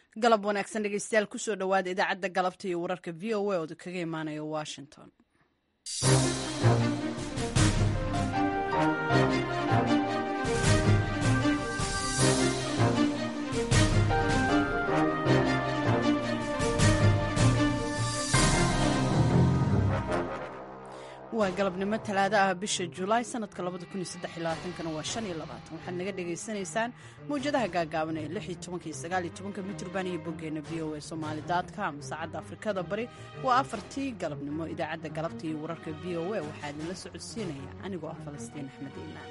galab wanaagsan dhegeystayaal kusoo dhowaada idaacadda galabta iyo wararka v o a oo kaga imaanaya washington. waa galabnimo talaado ah bisha Julaay sanadka 2023 waa 25 waxaad naga dhageysanaysaan mowjadaha gaagaaban ee 16 mitirban iyo boggeena VOA Somali.com. saacadda Afrikada Bari waa 4tii galabnimo. idaacadda galabta iyo wararka VOA waxaa idinla socodsiinaya anigoo ah Falastiin Axmed Iimaan.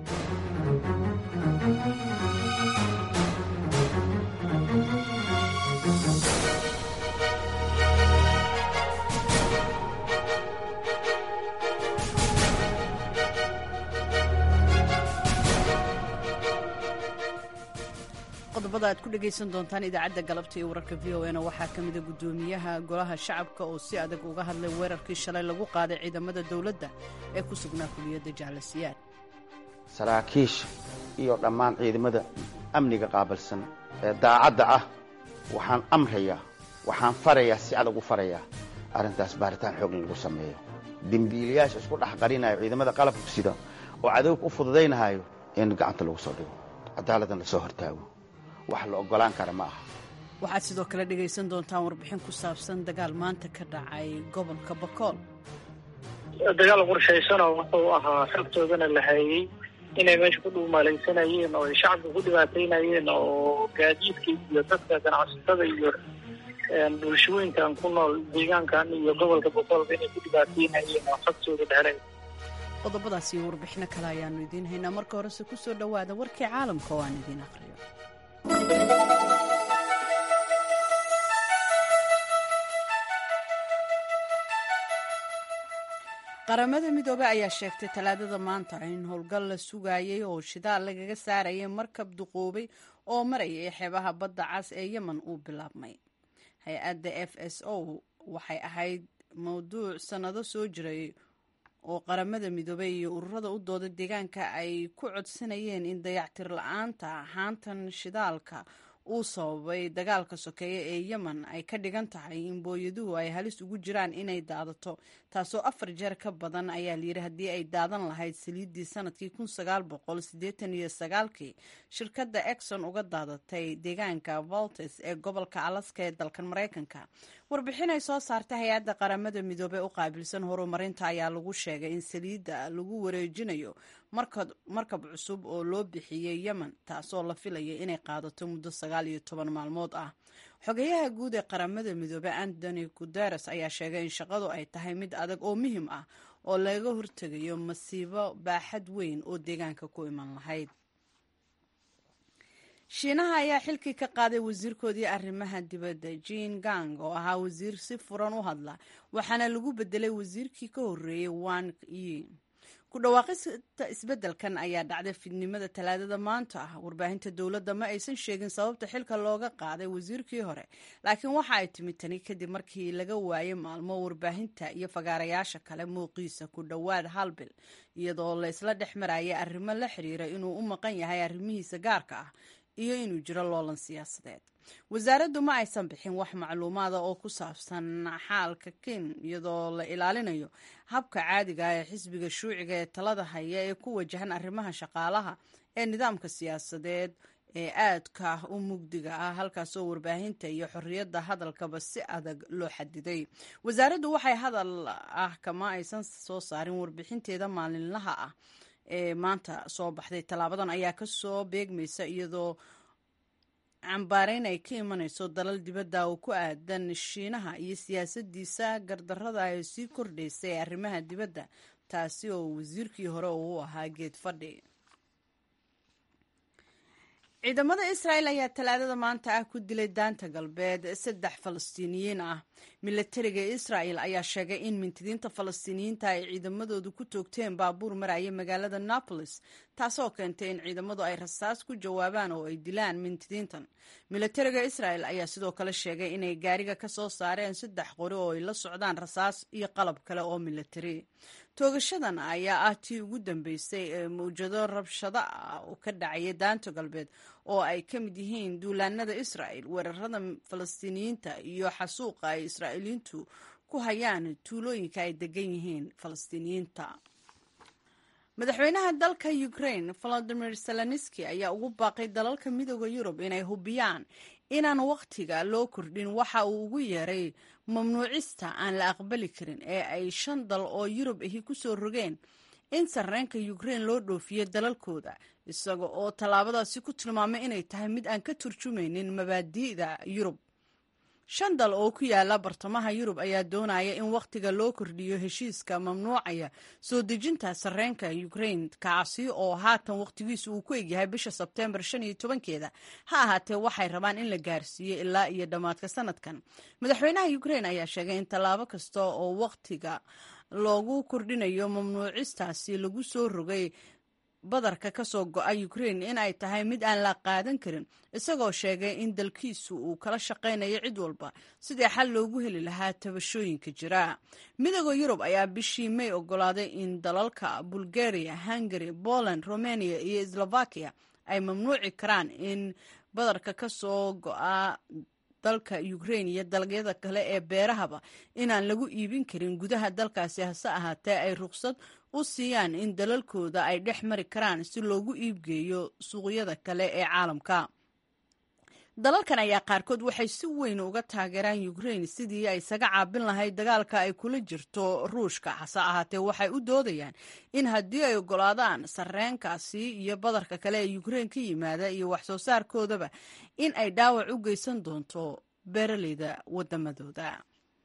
qodobada aad ku dhegaysan doontaan idaacadda galabta iyo wararka VOA-na waxaa ka mida guddoomiyaha golaha shacabka oo si adag uga hadlay weerarkii shalay lagu qaaday ciidamada dowladda ee ku sugnaa kuliyadda jaalasiyaad. saraakiisha iyo dhammaan ciidamada amniga qaabilsan ee daacadda ah waxaan farayaa si adag u farayaa arrintaas baaritaan xoog in lagu sameeyo. dembiilayaasha isku dhex qarinayo ciidamada qalabka sida oo cadowga u fududaynahayo in gacanta lagu soo dhigo, cadaaladdan lasoo hortaago. wax la ogolaan kara ma aha. waxaad sidoo kale dhegaysan doontaan warbixin ku saabsan dagaal maanta ka dhacay gobolka Bakool. dagaal qorshaysanoo wuxuu ahaa xogtoodana la hayay inay meesha ku dhuumalaysanayeen oo ay shacabka ku dhibaataynayeen oo gaadiidka iyo dadka ganacsatada iyo bulshooyinkan ku nool deegaankan iyo gobolka Bakoolba inay ku dhibaataynayeen oo xogtooda dheeray. qodobadaas iyo warbixino kale ayaanu idiin haynaa. marka horese ku soo dhowaada warkii caalamka oo aan idiin aqriyo. qaramada midoobey ayaa sheegtay talaadada maanta in howlgal la sugayay oo shidaal lagaga saarayay markab duqoobay oo marayay xeebaha badda cas ee Yemen uu bilaabmay. hay-adda FSO waxay ahayd mowduuc sannado soo jiray oo qaramada midoobey iyo ururada u dooda deegaanka ay ku codsanayeen in dayactir la'aanta haantan shidaalka uu sababay dagaalka sokeeye ee Yemen ay ka dhigan tahay in booyaduhu ay halis ugu jiraan inay daadato, taasoo 4 jeer ka badan ayaa layidhi haddii ay daadan lahayd saliiddii sanadkii 1989 shirkadda Exxon uga daadatay deegaanka Valtes ee gobolka Alaska ee dalkan Maraykanka. warbixin ay soo saartay hay-adda qaramada midoobey u qaabilsan horumarinta ayaa lagu sheegay in saliidda lagu wareejinayo markab cusub oo loo bixiyey Yemen, taasoo la filayay inay qaadato muddo 19 maalmood ah. xogayaha guud ee qaramada midoobey Antonio Guterres ayaa sheegay in shaqadu ay tahay mid adag oo muhiim ah oo laga hortegayo masiibo baaxad weyn oo deegaanka ku iman lahayd. shiinaha ayaa xilkii ka qaaday wasiirkoodii arrimaha dibadda Jin Gang oo ahaa wasiir si furan u hadla, waxaana lagu bedelay wasiirkii ka horreeyey Wang Yi. ku dhawaaqista isbeddelkan ayaa dhacday fidnimada talaadada maanta ah. warbaahinta dowladda ma aysan sheegin sababta xilka looga qaaday wasiirkii hore, laakiin waxa ay timid tani kadib markii laga waayay maalmo warbaahinta iyo fagaarayaasha kale muuqiisa ku dhowaad hal bil, iyadoo la isla dhex marayay arrimo la xiriira inuu u maqan yahay arrimihiisa gaarka ah iyo inuu jiro loolan siyaasadeed. wasaaraddu ma aysan bixin wax macluumaada oo ku saabsan xaalka Kim, iyadoo la ilaalinayo habka caadiga ah ee xisbiga shuuciga ee talada haya ee ku wajahan arrimaha shaqaalaha ee nidaamka siyaasadeed ee aadka u mugdiga ah, halkaasoo warbaahinta iyo xorriyadda hadalkaba si adag loo xadiday. wasaaraddu waxay hadal ah kama aysan soo saarin warbixinteeda maalinlaha ah ee maanta soo baxday. tallaabadan ayaa ka soo beegmaysa iyadoo cambaareyn ay ka imanayso dalal dibadda oo ku aadan Shiinaha iyo siyaasadiisa gardarrada ay sii kordhaysay ee arrimaha dibadda, taasi oo wasiirkii hore uu ahaa geed fadhi. ciidamada Israa'iil ayaa talaadada maanta ah ku dilay daanta galbeed 3 Falastiiniyiin ah. milatariga Israa'iil ayaa sheegay in mintidiinta Falastiiniyiinta ay ciidamadoodu ku toogteen baabuur maraya magaalada Naples, taasoo keentay in ciidamadu ay rasaas ku jawaabaan oo ay dilaan mintidiintan. milatariga Israa'iil ayaa sidoo kale sheegay inay gaariga ka soo saareen 3 qori oo ay la socdaan rasaas iyo qalab kale oo milatari. toogashadan ayaa ah tii ugu dambeysay ee mawjado rabshado ah oo ka dhacaya daanta galbeed oo ay ka mid yihiin duulaanada israa'el, weerarada falastiiniyiinta iyo xasuuqa ay israa'iiliyiintu ku hayaan tuulooyinka ay degan yihiin falastiiniyiinta. madaxweynaha dalka Ukraine Volodymyr Zelensky ayaa ugu baaqay dalalka midooda Yurub inay hubiyaan inaan waqtiga loo kordhin waxa uu ugu yeeray mamnuucista aan la aqbali karin ee ay 5 dal oo Yurub ahi ku soo rogeen in sarreenka Ukraine loo dhoofiyo dalalkooda, isaga oo tallaabadaasi ku tilmaamay inay tahay mid aan ka turjumaynin mabaadi'da Yurub. 5 dal oo ku yaala bartamaha Yurub ayaa doonaya in waqtiga loo kordhiyo heshiiska mamnuucaya soo dejinta sarreenka Ukraine, kaasi oo haatan waqtigiisu uu ku egyahay bisha Sebtembar 15keeda. Ha ahaatee waxay rabaan in la gaarsiiyo ilaa iyo dhammaadka sanadkan. madaxweynaha Ukraine ayaa sheegay in tallaabo kasta oo waqtiga loogu kordhinayo mamnuucistaasi lagu soo rogay badarka ka soo go'a Ukraine in ay tahay mid aan la qaadan karin, isagoo sheegay in dalkiisu uu kala shaqaynayo cid walba sidii xal loogu heli lahaa tabashooyinka jira. midowga Yurub ayaa bishii May ogolaaday in dalalka Bulgaria, Hungary, Poland, Romania iyo Slovakia ay mamnuuci karaan in badarka ka soo go'a dalka Ukraine iyo dalagyada kale ee beerahaba inaan lagu iibin karin gudaha dalkaasi, hase ahaatee ay ruqsad u siiyaan in dalalkooda ay dhex mari karaan si loogu iibgeeyo suuqyada kale ee caalamka. dalalkan ayaa qaarkood waxay si weyn uga taageeraan Ukraine sidii ay isaga caabin lahayd dagaalka ay kula jirto Ruushka, hase ahaatee waxay u doodayaan in haddii ay ogolaadaan sarreenkaasi iyo badarka kale ee Ukraine ka yimaada iyo wax soo saarkoodaba in ay dhaawac u geysan doonto beeraleyda wadamadooda.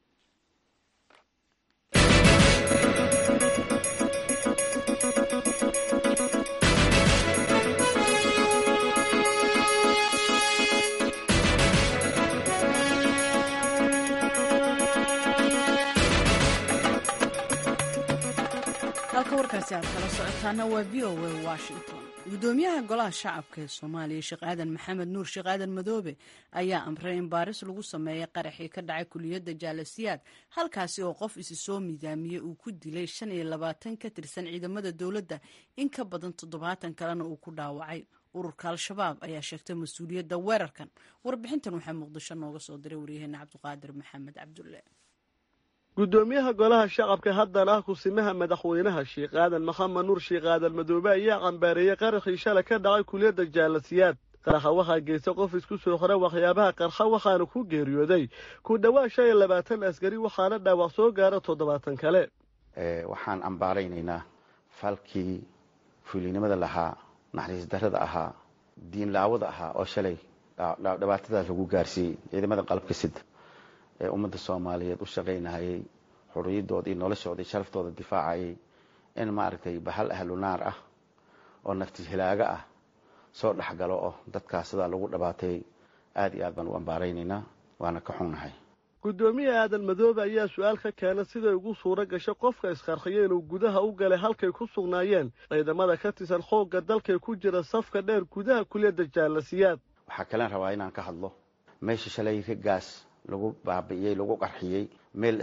halka warkaasi aad kala socotaana waa VOA Washington. gudoomiyaha golaha shacabka ee Soomaaliya Sheekh Aadan Maxamed Nuur Sheekh Aadan Madoobe ayaa amray in baaris lagu sameeyo qaraxii ka dhacay kuliyadda Jaalasiyaad, halkaasi oo qof isi soo midaamiyey uu ku dilay 25 ka tirsan ciidamada dowladda, in ka badan 70 kalena uu ku dhaawacay. ururka Al-Shabaab ayaa sheegtay mas'uuliyadda weerarkan. warbixintan waxaa Muqdisho nooga soo diray waryaheena Cabdiqaadir Maxamed Cabdulle. gudoomiyaha golaha shacabka haddana kusimaha madaxweynaha Sheekh Aadan Maxamed Nuur Sheekh Aadan Madoobe ayaa cambaareeyay qaraxii shalay ka dhacay kuliyadda Jaalasiyaad. qaraxa waxaa geystay qof isku soo xoray waxyaabaha qarxa waxaana ku geeriyooday ku dhawaad 25 askari waxaana dhaawac soo gaaray 70 kale. waxaan ambaaraynaynaa falkii fulinimada lahaa, naxariis darrada ahaa, diin laawada ahaa oo shalay dhibaatadaas lagu gaarsiiyey ciidamada qalabka sida ee ummadda Soomaaliyeed u shaqeynayay, xorriyadooda iyo noloshooda iyo sharaftooda difaacayay, in maaragtay bahal ahlu naar ah oo nafti hilaaga ah soo dhaxgalo oo dadkaas sida lagu dhabaatay aad iyo aad baan u ambaaraynaynaa, waana ka xunnahay. gudoomiyaha Aadan Madoobe ayaa su'aal ka keenay sida ugu suura gashay qofka isqarxiyay inuu gudaha u galay halkay ku sugnaayeen ciidamada ka tirsan xoogga dalka ku jira safka dheer gudaha kuliyadda Jaalasiyaad. waxaa kale rabaa inaan ka hadlo meesha shalay gaas lagu baabi'iyay, lagu qarxiyay, meel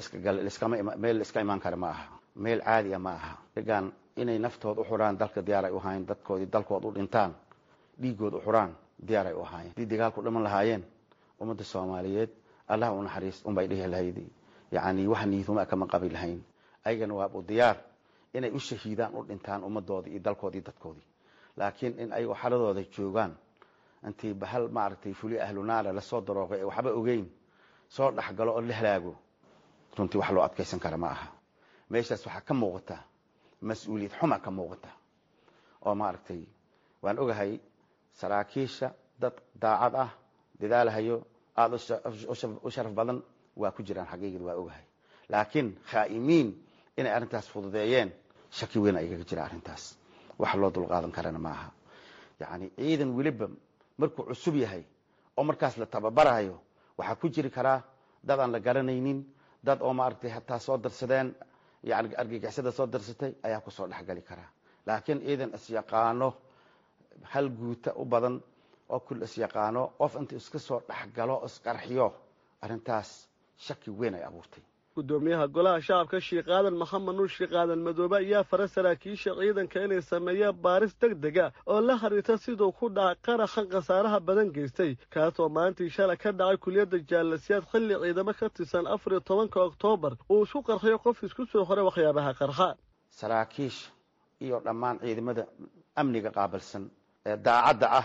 iska imaan kara ma aha, meel caadi ah ma aha. degaan inay naftooda u xuraan dalka diyaar ay u ahaayeen, dadkoodii dalkooda u dhintaan, dhiigood u xuraan diyaar ay u ahaayeen. haddii dagaalku dhiman lahaayeen ummadda Soomaaliyeed allah u naxariis unbay dhihi lahayd, yacni wax niiduma kama qabi lahayn. ayagana waa u diyaar inay u shahiidaan, u dhintaan ummadoodii iyo dalkoodii dadkoodii. laakiin in ay xaladooda joogaan intii bahal maaragtay fuli ahlu naara la soo darooqay waxba ogeyn soo dhaxgalo oo la halaago, runtii wax loo adkaysan kara ma aha. meeshaas waxaa ka muuqata mas'uuliyad xuma ka muuqata oo maaragtay waan ogahay saraakiisha dad daacad ah, dadaalahayo, aad u sharaf badan waa ku jiraan, xaqiiqad waa ogahay. laakiin khaa'imiin inay arrintaas fududeeyeen shaki weyn ayaga jira. arrintaas wax loo dulqaadan karana ma aha. yacni ciidan weliba markuu cusub yahay oo markaas la tababarayo waxaa ku jiri karaa dad aan la garanaynin, dad oo maaragtay hataa soo darsadeen, yani argagixisada soo darsatay ayaa ku soo dhexgali karaa. laakiin ciidan isyaqaano, hal guuta u badan oo kul isyaqaano, qof inta iska soo dhexgalo isqarxiyo, arrintaas shaki weyn ay abuurtay. gudoomiyaha golaha shacabka sheekh aadan maxamed nuur sheekh aadan madoobe ayaa fara saraakiisha ciidanka inay sameeyaan baaris degdega oo la xiriirta siduu ku dhacay qaraxan khasaaraha badan geystay kaasoo maalintii shalay ka dhacay kuliyadda jaalasiyaad xilli ciidamo ka tirsan 14 Oktoobar uu isku qarxiyo qof isku soo xoray waxyaabaha qarxa. saraakiisha iyo dhammaan ciidamada amniga qaabilsan ee daacadda ah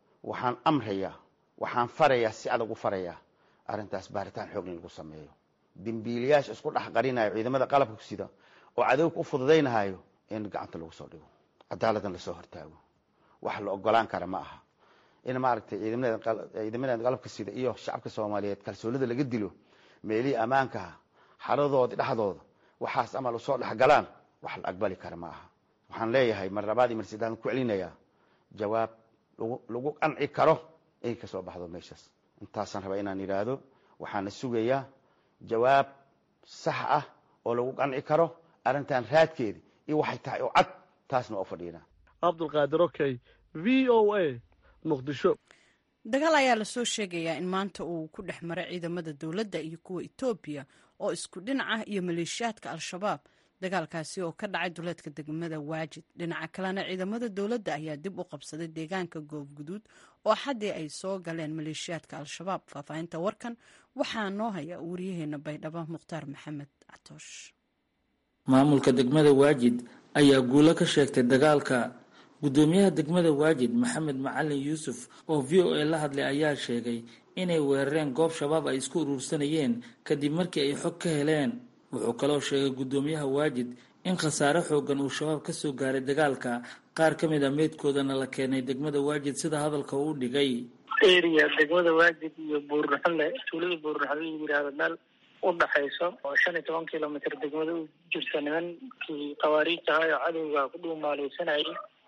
waxaan farayaa si adag u farayaa arrintaas baaritaan xoog lagu sameeyo dembiilayaasha isku dhex qarinayo ciidamada qalabka sida oo cadowga u fududaynayo in gacanta lagu soo dhigo cadaaladdan lasoo hortaago wax la ogolaan kara ma aha in maaragtay ciidamada qalabka sida iyo shacabka Soomaaliyeed kalsoonida laga dilo meelii amaanka xaradooda dhexdooda waxaas amal soo dhex galaan wax la aqbali kara ma aha waxaan leeyahay mar labaad mar saddexaad ku celinayaa jawaab lagu qanci karo ay ka soo baxdo meeshaas intaasan raba inaan yiraahdo waxaan sugayaa jawaab sax ah oo lagu qanci karo arintan raadkeeda iyo waxay tahay oo cad taasna oo fadhiina Abdulqaadir Okay VOA Muqdisho. dagaal ayaa la soo sheegayaa in maanta uu ku dhex maray ciidamada dowladda iyo kuwa Itoobiya oo isku dhinac ah iyo maleeshiyaadka al-shabaab dagaalkaasi oo ka dhacay duleedka degmada Waajid dhinaca kalena ciidamada dowladda ayaa dib u qabsaday deegaanka Goobguduud oo xadii ay soo galeen maleeshiyaadka al-shabaab faafahinta warkan waxaa noo haya wariyaheena Baydhabo Mukhtaar Maxamed Catoosh. maamulka degmada Waajid ayaa guulo ka sheegtay dagaalka. gudoomiyaha degmada Waajid Maxamed Macalin Yuusuf oo VOA la hadlay ayaa sheegay inay weerareen goob shabaab ay isku urursanayeen kadib markii ay xog ka heleen. wuxuu kaloo sheegay gudoomiyaha Waajid in khasaare xoogan uu shabaab ka soo gaaray dagaalka qaar ka mid ah meedkoodana la keenay degmada Waajid sida hadalka uu dhigay. area degmada Waajid iyo Buurnaxle tuulada Buurnaxle yiraahdo meel u dhaxayso oo 15 kilomitir degmada u jirta nimankii qawaariijta ah cadowga ku dhuumaaleysanayay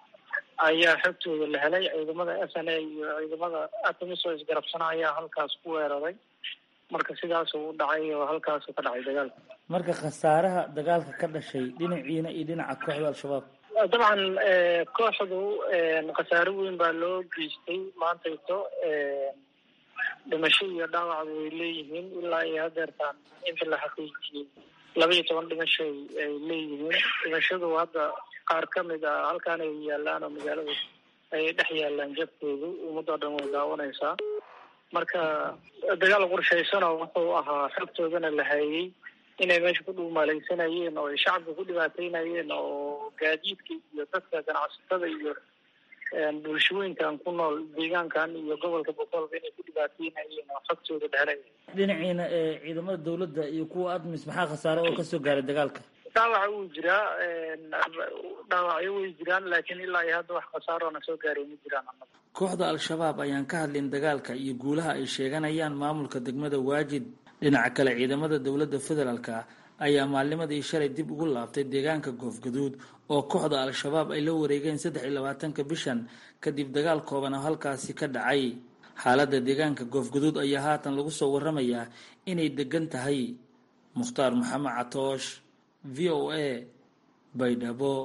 ayaa xogtooda la helay ciidamada SNA iyo ciidamada ATMIS oo isgarabsanaya halkaas ku weeraray marka sidaas uu dhacay oo halkaas ka dhacay dagaalka. marka khasaaraha dagaalka ka dhashay dhinaciina iyo dhinaca kooxda al-shabaab dabcan kooxdu khasaaro weyn baa loo geystay maanta dhimasho iyo dhaawac way leeyihiin ilaa iyo hadeertaan inta la xaqiijiyay 12 dhimasho ay leeyihiin. dhimashadu hadda qaar ka mid ah halkaan ay yaalaan oo magaalada ay dhex yaalaan jabkoodu ummadda dhan way daawanaysaa marka dagaal qorshaysan oo wuxuu ahaa xogtoodana la hayay inay meesha ku dhuumaaleysanayeen oo shacabka ku dhibaataynayeen oo gaadiidka iyo dadka ganacsatada iyo bulshooyinkan ku nool deegaankan iyo gobolka boqolka inay ku dhibaataynayeen oo xogtooda dheelay. dhinaciina ciidamada dowladda iyo kuwa ATMIS maxaa khasaare oo ka soo gaaray dagaalka? dhaawac uu jiraa dhaawacyo way jiraan laakiin ilaa iyo hadda wax khasaaro na soo gaaray ma jiraan. kooxda al-shabaab ayaan ka hadlin dagaalka iyo guulaha ay sheeganayaan maamulka degmada Waajid. dhinaca kale ciidamada dowladda federaalka ayaa maalnimadii shalay dib ugu laabtay deegaanka Goobguduud oo kooxda al-shabaab ay la wareegeen 23 bishan kadib dagaal kooban oo halkaasi ka dhacay. xaaladda deegaanka Goobguduud ayaa haatan lagu soo waramayaa inay degan tahay. Mukhtaar Maxamed Catoosh VOA Baydhabo.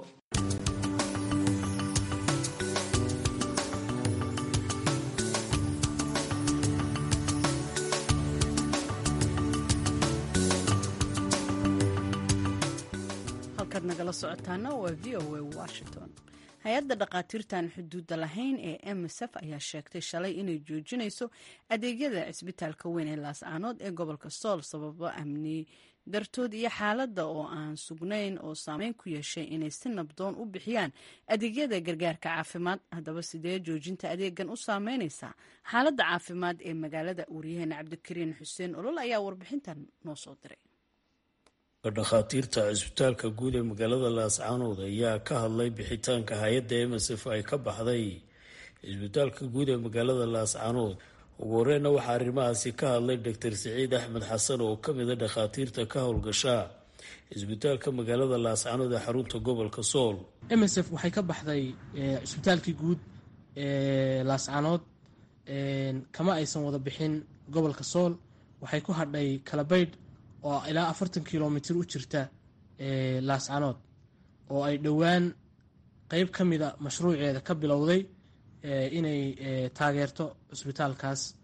halkaad nagala socotaana waa VOA Washington. hay-adda dhakhaatiirtan xuduudda lahayn ee MSF ayaa sheegtay shalay inay joojinayso adeegyada cisbitaalka weyn ee Laascaanood ee gobolka Sool sababo amni dartood iyo xaaladda oo aan sugnayn oo saameyn ku yeeshay inay si nabdoon u bixiyaan adeegyada gargaarka caafimaad. haddaba sidee joojinta adeegan u saameynaysaa xaaladda caafimaad ee magaalada? wariyaheena Cabdikariin Xuseen Olol ayaa warbixintan noo soo diray. dhakhaatiirta cisbitaalka guud ee magaalada Laascaanood ayaa ka hadlay bixitaanka hay-adda MSF ay ka baxday cisbitaalka guud ee magaalada Laascaanood. ugu horeyna waxaa arrimahaasi ka hadlay Dr. Siciid Axmed Xasan oo ka mid ah dhakhaatiirta ka howlgasha cisbitaalka magaalada Laascaanood ee xarunta gobolka Sool. MSF waxay ka baxday cisbitaalkii guud ee Laascaanood kama aysan wada bixin gobolka Sool. waxay ku hadhay Kalabaydh oo ilaa 40 kilomitir u jirta Laascaanood oo ay dhowaan qayb ka mida mashruuceeda ka bilowday inay taageerto cisbitaalkaas.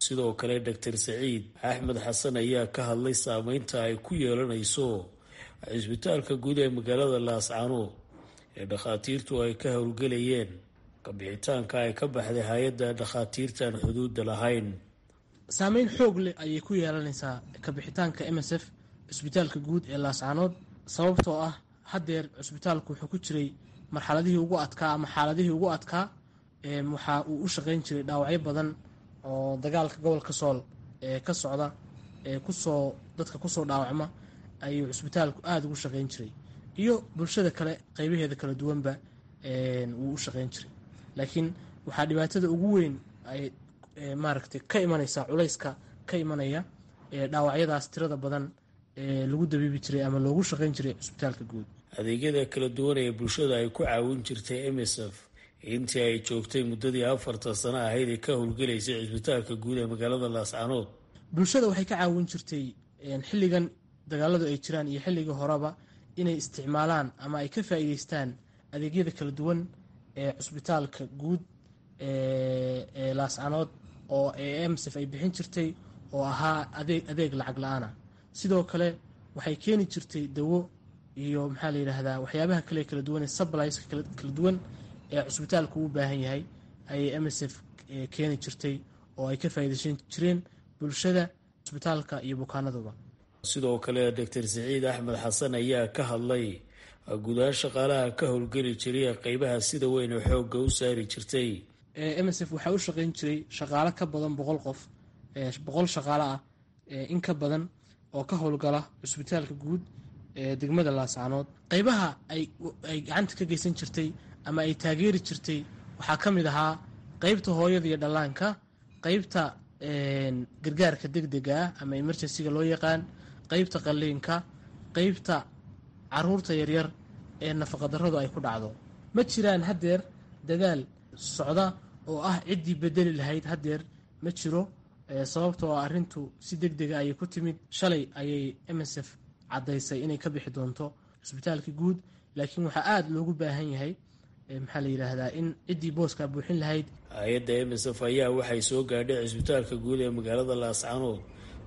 sidoo kale doctor saciid axmed xasan ayaa ka hadlay saameynta ay ku yeelanayso cisbitaalka guud ee magaalada laascaanood ee dhakhaatiirtu ay ka howlgelayeen kabixitaanka ay ka baxday hay-adda dhakhaatiirtaan xuduudda lahayn. saameyn xoog leh ayay ku yeelanaysaa kabixitaanka MSF cisbitaalka guud ee laascaanood sababtoo ah haddeer cisbitaalku wuxuu ku jiray marxaladihii ugu adkaa ama xaaladihii ugu adkaa. waxa uu u shaqayn jiray dhaawacyo badan oo dagaalka gobolka sool ee ka socda ee dadka kusoo dhaawacma ayuu cisbitaalku aada ugu shaqayn jiray iyo bulshada kale qaybaheeda kala duwanba wuu u shaqayn jiray. laakiin waxaa dhibaatada ugu weyn ay maaragtay ka imanaysaa culayska ka imanaya dhaawacyadaas tirada badan ee lagu dabiibi jiray ama loogu shaqayn jiray cisbitaalka guud. adeegyada kala duwan ee bulshada ay ku caawin jirtay MSF intii ay joogtay muddadii 4 sano ahayd ee ka howlgelaysay cisbitaalka guud ee magaalada laascaanood, bulshada waxay ka caawin jirtay xilligan dagaaladu ay jiraan iyo xilligii horeba inay isticmaalaan ama ay ka faa'iideystaan adeegyada kala duwan ee cisbitaalka guud ee laascaanood oo MSF ay bixin jirtay oo ahaa adeeg lacag la-aana. sidoo kale waxay keeni jirtay dawo iyo maxaa la yidhaahdaa waxyaabaha kale kala duwan ee supplies kala duwan ee cisbitaalku u baahan yahay ayay MSF keeni jirtay oo ay ka faa'iideysan jireen bulshada cisbitaalka iyo bukaanaduba. sidoo kale doctor saciid axmed xasan ayaa ka hadlay gudaha shaqaalaha ka howlgeli jiray qaybaha sida weyn oo xoogga u saari jirtay. MSF waxaa u shaqayn jiray shaqaale ka badan 100 qof 100 shaqaale ah in ka badan oo ka howlgala cisbitaalka guud ee degmada laascaanood. qaybaha ay gacanta ka geysan jirtay ama ay taageeri jirtay waxaa ka mid ahaa qaybta hooyada iyo dhallaanka, qaybta gargaarka degdega ah ama emergencyga loo yaqaan, qaybta qalliinka, qaybta caruurta yaryar ee nafaqadarradu ay ku dhacdo. ma jiraan haddeer dadaal socda oo ah ciddii bedeli lahayd haddeer ma jiro sababtoo arrintu si degdega ayay ku timid. shalay ayay MSF caddaysay inay ka bixi doonto cisbitaalka guud, laakiin waxaa aada loogu baahan yahay maxaa la yidhaahdaa in ciddii booskaa buuxin lahayd. hay-adda MSF ayaa waxay soo gaadhay cisbitaalka guud ee magaalada laascaanood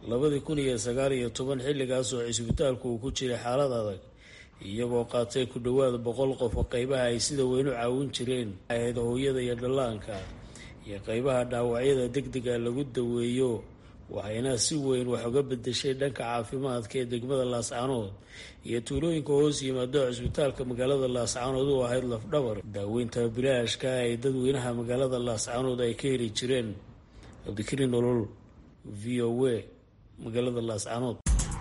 2019 xilligaas oo cisbitaalku uu ku jiray xaalad adag, iyagoo qaatay ku dhowaad 100 qof oo qaybaha ay sida weyn u caawin jireen hay-ada hooyada iyo dhallaanka iyo qaybaha dhaawacyada degdega lagu daweeyo, waxayna si weyn wax uga bedeshay dhanka caafimaadka ee degmada laascaanood iyo tuulooyinka hoos yimaado cisbitaalka magaalada laascaanood u ahayd lafdhabar daaweynta bilaashka ay dadweynaha magaalada laascaanood ay ka heli jireen. cabdikariin nolol, VOA, magaalada laascaanood.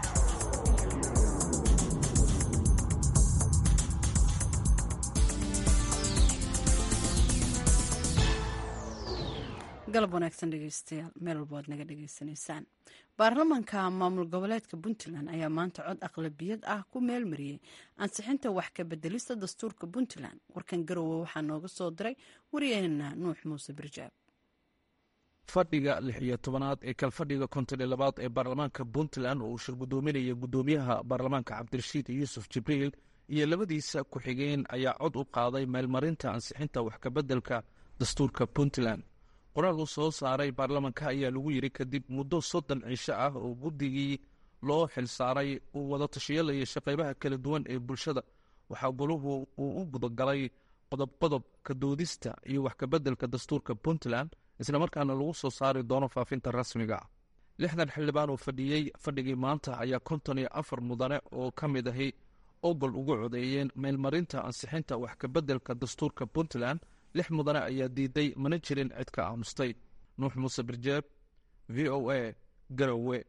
galab wanaagsan dhegeystayaal meel walba waad naga dhegeysanaysaan. baarlamaanka maamul goboleedka puntland ayaa maanta cod aqlabiyad ah ku meelmariyey ansixinta wax ka bedelista dastuurka puntland. warkan garowe waxaa nooga soo diray wariyaheena nuux muuse birjaab. fadhiga 16aad ee kalfadhiga 52aad ee baarlamaanka puntland oo uu shir gudoominaya gudoomiyaha baarlamaanka cabdirashiid yuusuf jibriil iyo labadiisa ku-xigeen ayaa cod u qaaday meelmarinta ansixinta wax kabedelka dastuurka puntland. qoraal uu soo saaray baarlamaanka ayaa lagu yiri kadib muddo 30 cisho ah oo guddigii loo xilsaaray uu wada tashiyo la yeeshay qaybaha kala duwan ee bulshada, waxaa goluhu uu u gudagalay qodob ka doodista iyo wax kabedelka dastuurka puntland, isla markaana lagu soo saari doono faafinta rasmiga. 60 xildhibaan oo fadhiyey fadhigii maanta ayaa 54 mudane oo ka mid ahi ogol ugu codeeyeen meelmarinta ansixinta wax kabedelka dastuurka puntland. 6 mudane ayaa diiday, mana jirin cid ka aamustay. nuux muuse birjeeb, VOA, garowe.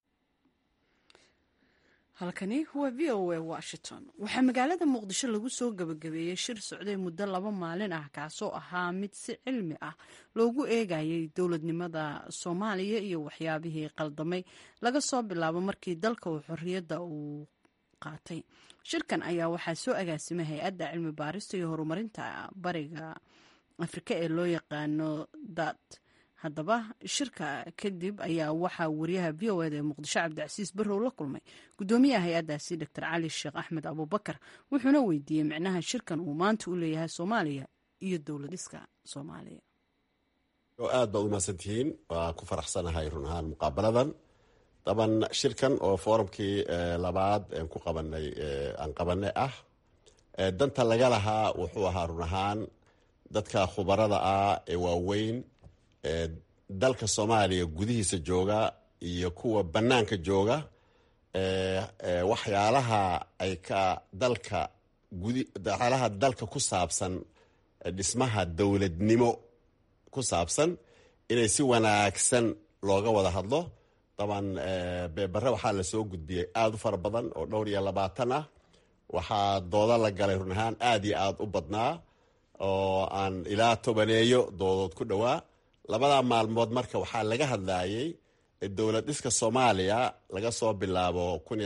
halkani waa VOA Washington. waxaa magaalada muqdisho lagu soo gabagabeeyey shir socday muddo 2 maalin ah kaasoo ahaa mid si cilmi ah loogu eegayay dowladnimada Soomaaliya iyo waxyaabihii qaldamay laga soo bilaabo markii dalka uu xorriyadda uu qaatay. shirkan ayaa waxaa soo agaasimay hay-adda cilmi baarista iyo horumarinta bariga Afrika ee loo yaqaano DAT. haddaba shirka kadib ayaa waxaa wariyaha VOA ee muqdisho cabdicasiis barrow la kulmay gudoomiyaha hay-addaasi Dr. cali sheekh axmed abubakar, wuxuuna weydiiyey micnaha shirkan uu maanta u leeyahay Soomaaliya iyo dowlad dhiska Soomaaliya. aad baad umahadsantihiin, waa ku faraxsanahay run ahaan muqaabaladan. daban shirkan oo forumkii labaad aan qabanay ah, danta laga lahaa wuxuu ahaa run ahaan dadka khubarada ah ee waaweyn dalka Soomaaliya gudihiisa jooga iyo kuwa banaanka jooga, waxyaalaha ay dalka ku saabsan dhismaha dowladnimo ku saabsan inay si wanaagsan looga wada hadlo. daban beebare waxaa lasoo gudbiyey aada u fara badan oo 220 ah. waxaa dooda la galay run ahaan aad iyo aad u badnaa oo aan ilaa 10 doodood ku dhowaa. labada maalmood marka waxaa laga hadlayay dowlad dhiska Soomaaliya laga soo bilaabo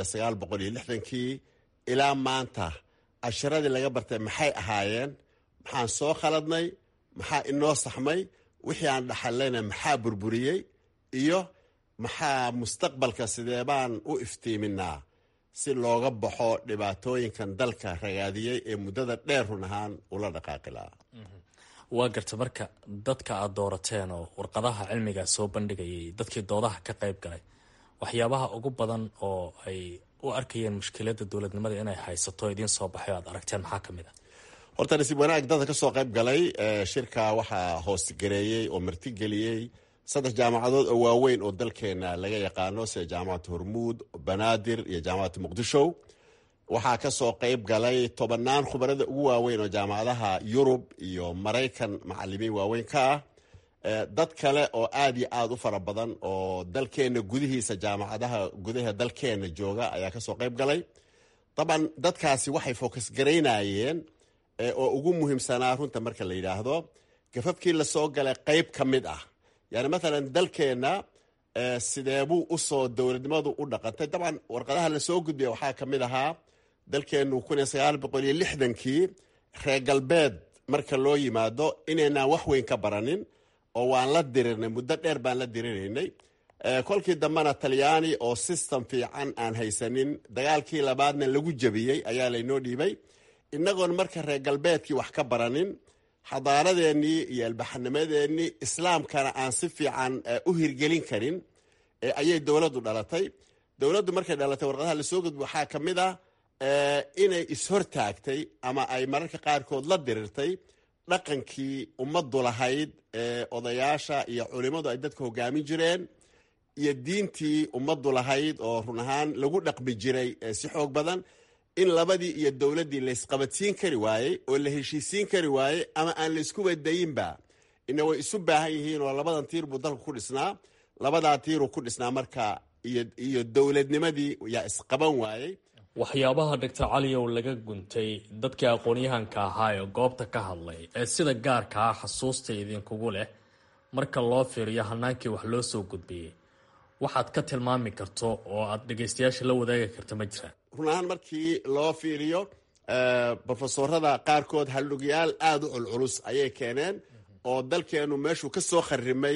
1960kii ilaa maanta. casharadii laga bartay maxay ahaayeen, maxaan soo khaladnay, maxaa inoo saxmay, wixii aan dhaxalayna maxaa burburiyey, iyo maxaa mustaqbalka sidee baan u iftiiminaa si looga baxo dhibaatooyinkan dalka ragaadiyey ee muddada dheer run ahaan ula dhaqaaqi lahaa. waa garta marka dadka aad doorateen oo warqadaha cilmiga soo bandhigayay, dadkii doodaha ka qayb galay, waxyaabaha ugu badan oo ay u arkayeen mushkiladda dowladnimada inay haysato idiin soo baxay aad aragteen maxaa ka mid ah? horta nasiib wanaag dadka ka soo qayb galay shirka waxaa hoosgareeyey oo martigeliyey 3 jaamacadood oo waaweyn oo dalkeena laga yaqaano sida jaamacadda Hormuud, Banaadir iyo jaamacadda Muqdisho. waxaa ka soo qayb galay 10 khubarada ugu waaweyn oo jaamacadaha Yurub iyo Mareykan macallimiin waaweyn ka ah. dad kale oo aad iyo aad u fara badan oo dalkeena gudihiisa jaamacadaha gudaha dalkeena jooga ayaa ka soo qayb galay. taban dadkaasi waxay focus gareynayeen oo ugu muhiimsanaa runta marka la yiraahdo gafafkii la soo galay qayb ka mid ah. yani مثلا dalkeena sideebuu usoo dowladnimadu u dhaqantay. daban warqadaha la soo gudbiyay waxaa ka mid ahaa dalkeenu 1960kii reer galbeed marka loo yimaado inaynaan wax weyn ka baranin oo waan la dirirnay, muddo dheer baan la diriraynay. kolkii dambena talyaani oo system fiican aan haysanin, dagaalkii labaadna lagu jabiyey ayaa laynoo dhiibay. inagoon marka reer galbeedkii wax ka baranin, xadaaradeennii iyo albaxanimadeennii islaamkana aan si fiican u hirgelin karin ayay dowladdu dhalatay. dowladdu markay dhalatay warqadaha lasoo gudbi waxaa ka mid ah inay ishortaagtay ama ay mararka qaarkood la dirirtay dhaqankii ummaddu lahayd, odayaasha iyo culimmadu ay dadka hogaamin jireen, iyo diintii ummaddu lahayd oo run ahaan lagu dhaqmi jiray si xoog badan. in labadii iyo dowladdii laysqabadsiin kari waayey oo la heshiisiin kari waayey ama aan laysku wadayinba. ina way isu baahan yihiin oo labadan tiir buu dalku ku dhisnaa. labadaa tiiruu ku dhisnaa marka iyo dowladnimadii yaa isqaban waayey. waxyaabaha Dr. Caliyow laga guntay dadkii aqoon-yahanka ahaa ee goobta ka hadlay ee sida gaarka ah xasuusta idinkugu leh marka loo fiiriyo hanaankii wax loo soo gudbiyey, waxaad ka tilmaami karto oo aad dhegaystayaasha la wadaagi karto ma jiraan? run ahaan markii loo fiiriyo brofesorada qaarkood haldhugyaal aada u culculus ayay keeneen oo dalkeenu meeshuu ka soo kharimay.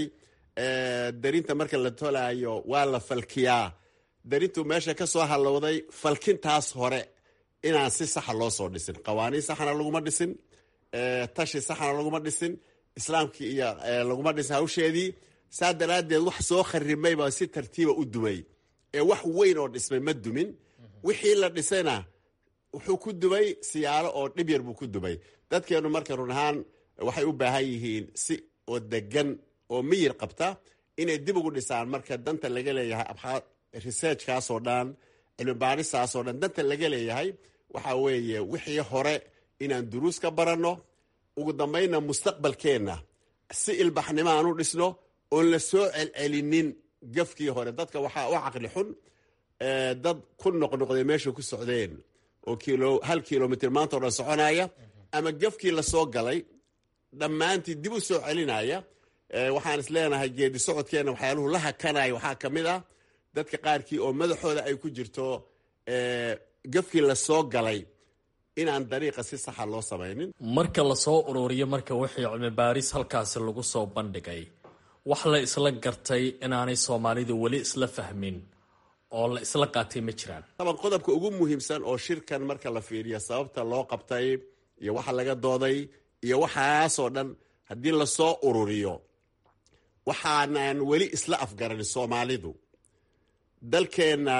darinta marka la tolaayo waa la falkiyaa. darintu meesha ka soo halowday falkintaas hore inaan si saxa loo soo dhisin. qawaaniin saxana laguma dhisin, tashi saxana laguma dhisin, islaamkii iyo laguma dhisin hawsheedii. saa daraaddeed wax soo kharimay baa si tartiiba u dumay ee wax weyn oo dhismay ma dumin. wixii la dhisayna wuxuu ku dumay siyaalo oo dhib yar buu ku dumay. dadkeenu marka run ahaan waxay u baahan yihiin si oo degan oo miyir qabta inay dib ugu dhisaan. marka danta laga leeyahay researchkaasoo dhan, cilmi baaristaasoo dhan, danta laga leeyahay waxaa weeye wixii hore inaan duruus ka baranno, ugu dambayna mustaqbalkeenna si ilbaxnimo aan u dhisno oon la soo celcelinin gafkii hore. dadka waxaa u caqli xun dad ku noqnoqday meesha ku socdeen oo 1 kilomitr maanta o dhan soconaya, ama gafkii lasoo galay dhammaantii dib u soo celinaya. waxaan is leenahay geedi socodkeena waxyaaluhu la hakanaya waxaa ka mid ah dadka qaarkii oo madaxooda ay ku jirto gafkii lasoo galay inaan dariiqa si saxa loo samaynin. marka lasoo ururiyo marka wixii cilmi baaris halkaasi lagu soo bandhigay, wax la isla gartay inaanay Soomaalidu weli isla fahmin oo la isla qaatay ma jiraan? taban qodobka ugu muhiimsan oo shirkan marka la fiiriyo sababta loo qabtay iyo waxa laga dooday iyo waxaasoo dhan haddii lasoo ururiyo waxaanan weli isla afgaranin soomaalidu dalkeenna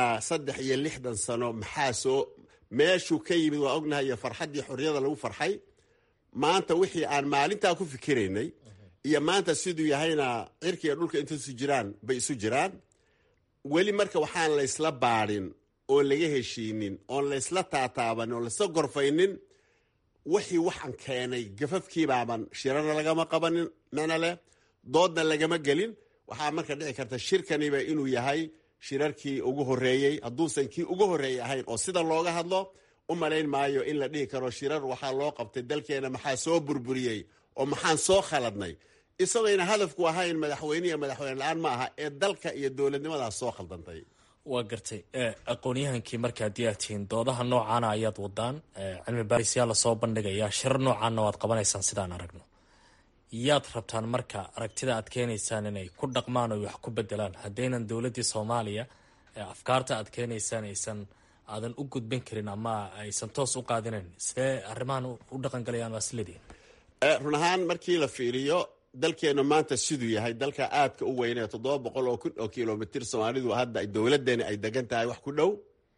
63 sano maxaa soo meeshuu ka yimid waa ognahay iyo farxaddii xorriyada lagu farxay maanta wixii aan maalintaa ku fikiraynay iyo maanta siduu yahayna cirka iyo dhulka inta isu jiraan bay isu jiraan weli marka waxaan la isla baadhin oon laga heshiinin oon la isla taataaban oon laisla gorfaynin wixii waxaan keenay gafafkiibaaban shirana lagama qabanin macna leh doodna lagama gelin waxaa marka dhici karta shirkaniba inuu yahay shirarkii ugu horreeyey hadduusan kii ugu horreeyey ahayn oo sida looga hadlo u malayn maayo in la dhihi karo shirar waxaa loo qabtay dalkeena maxaa soo burburiyey oo maxaan soo khaladnay isagayna hadafku ahayn madaxweyne iyo madaxweyne la-aan ma aha ee dalka iyo dowladnimadaas soo khaldantay waa gartay aqoon-yahankii marka haddii aad tihiin doodaha noocaana ayaad wadaan cilmi baarisyaa lasoo bandhigayaa shirar noocaana waad qabanaysaan sidaan aragno yaad rabtaan marka aragtida aad keenaysaan inay ku dhaqmaan oo wax ku bedelaan haddaynan dowladdii soomaaliya afkaarta aad keenaysaan aysan aadan u gudbin karin ama aysan toos u qaadinayn sidee arrimahan u dhaqangalayaan waa isleediin run ahaan markii la fiiriyo dalkeenu maanta siduu yahay dalka aadka u weynee 700 oo kilomitir soomaalidu hadda dowladeena ay degan tahay wax ku dhow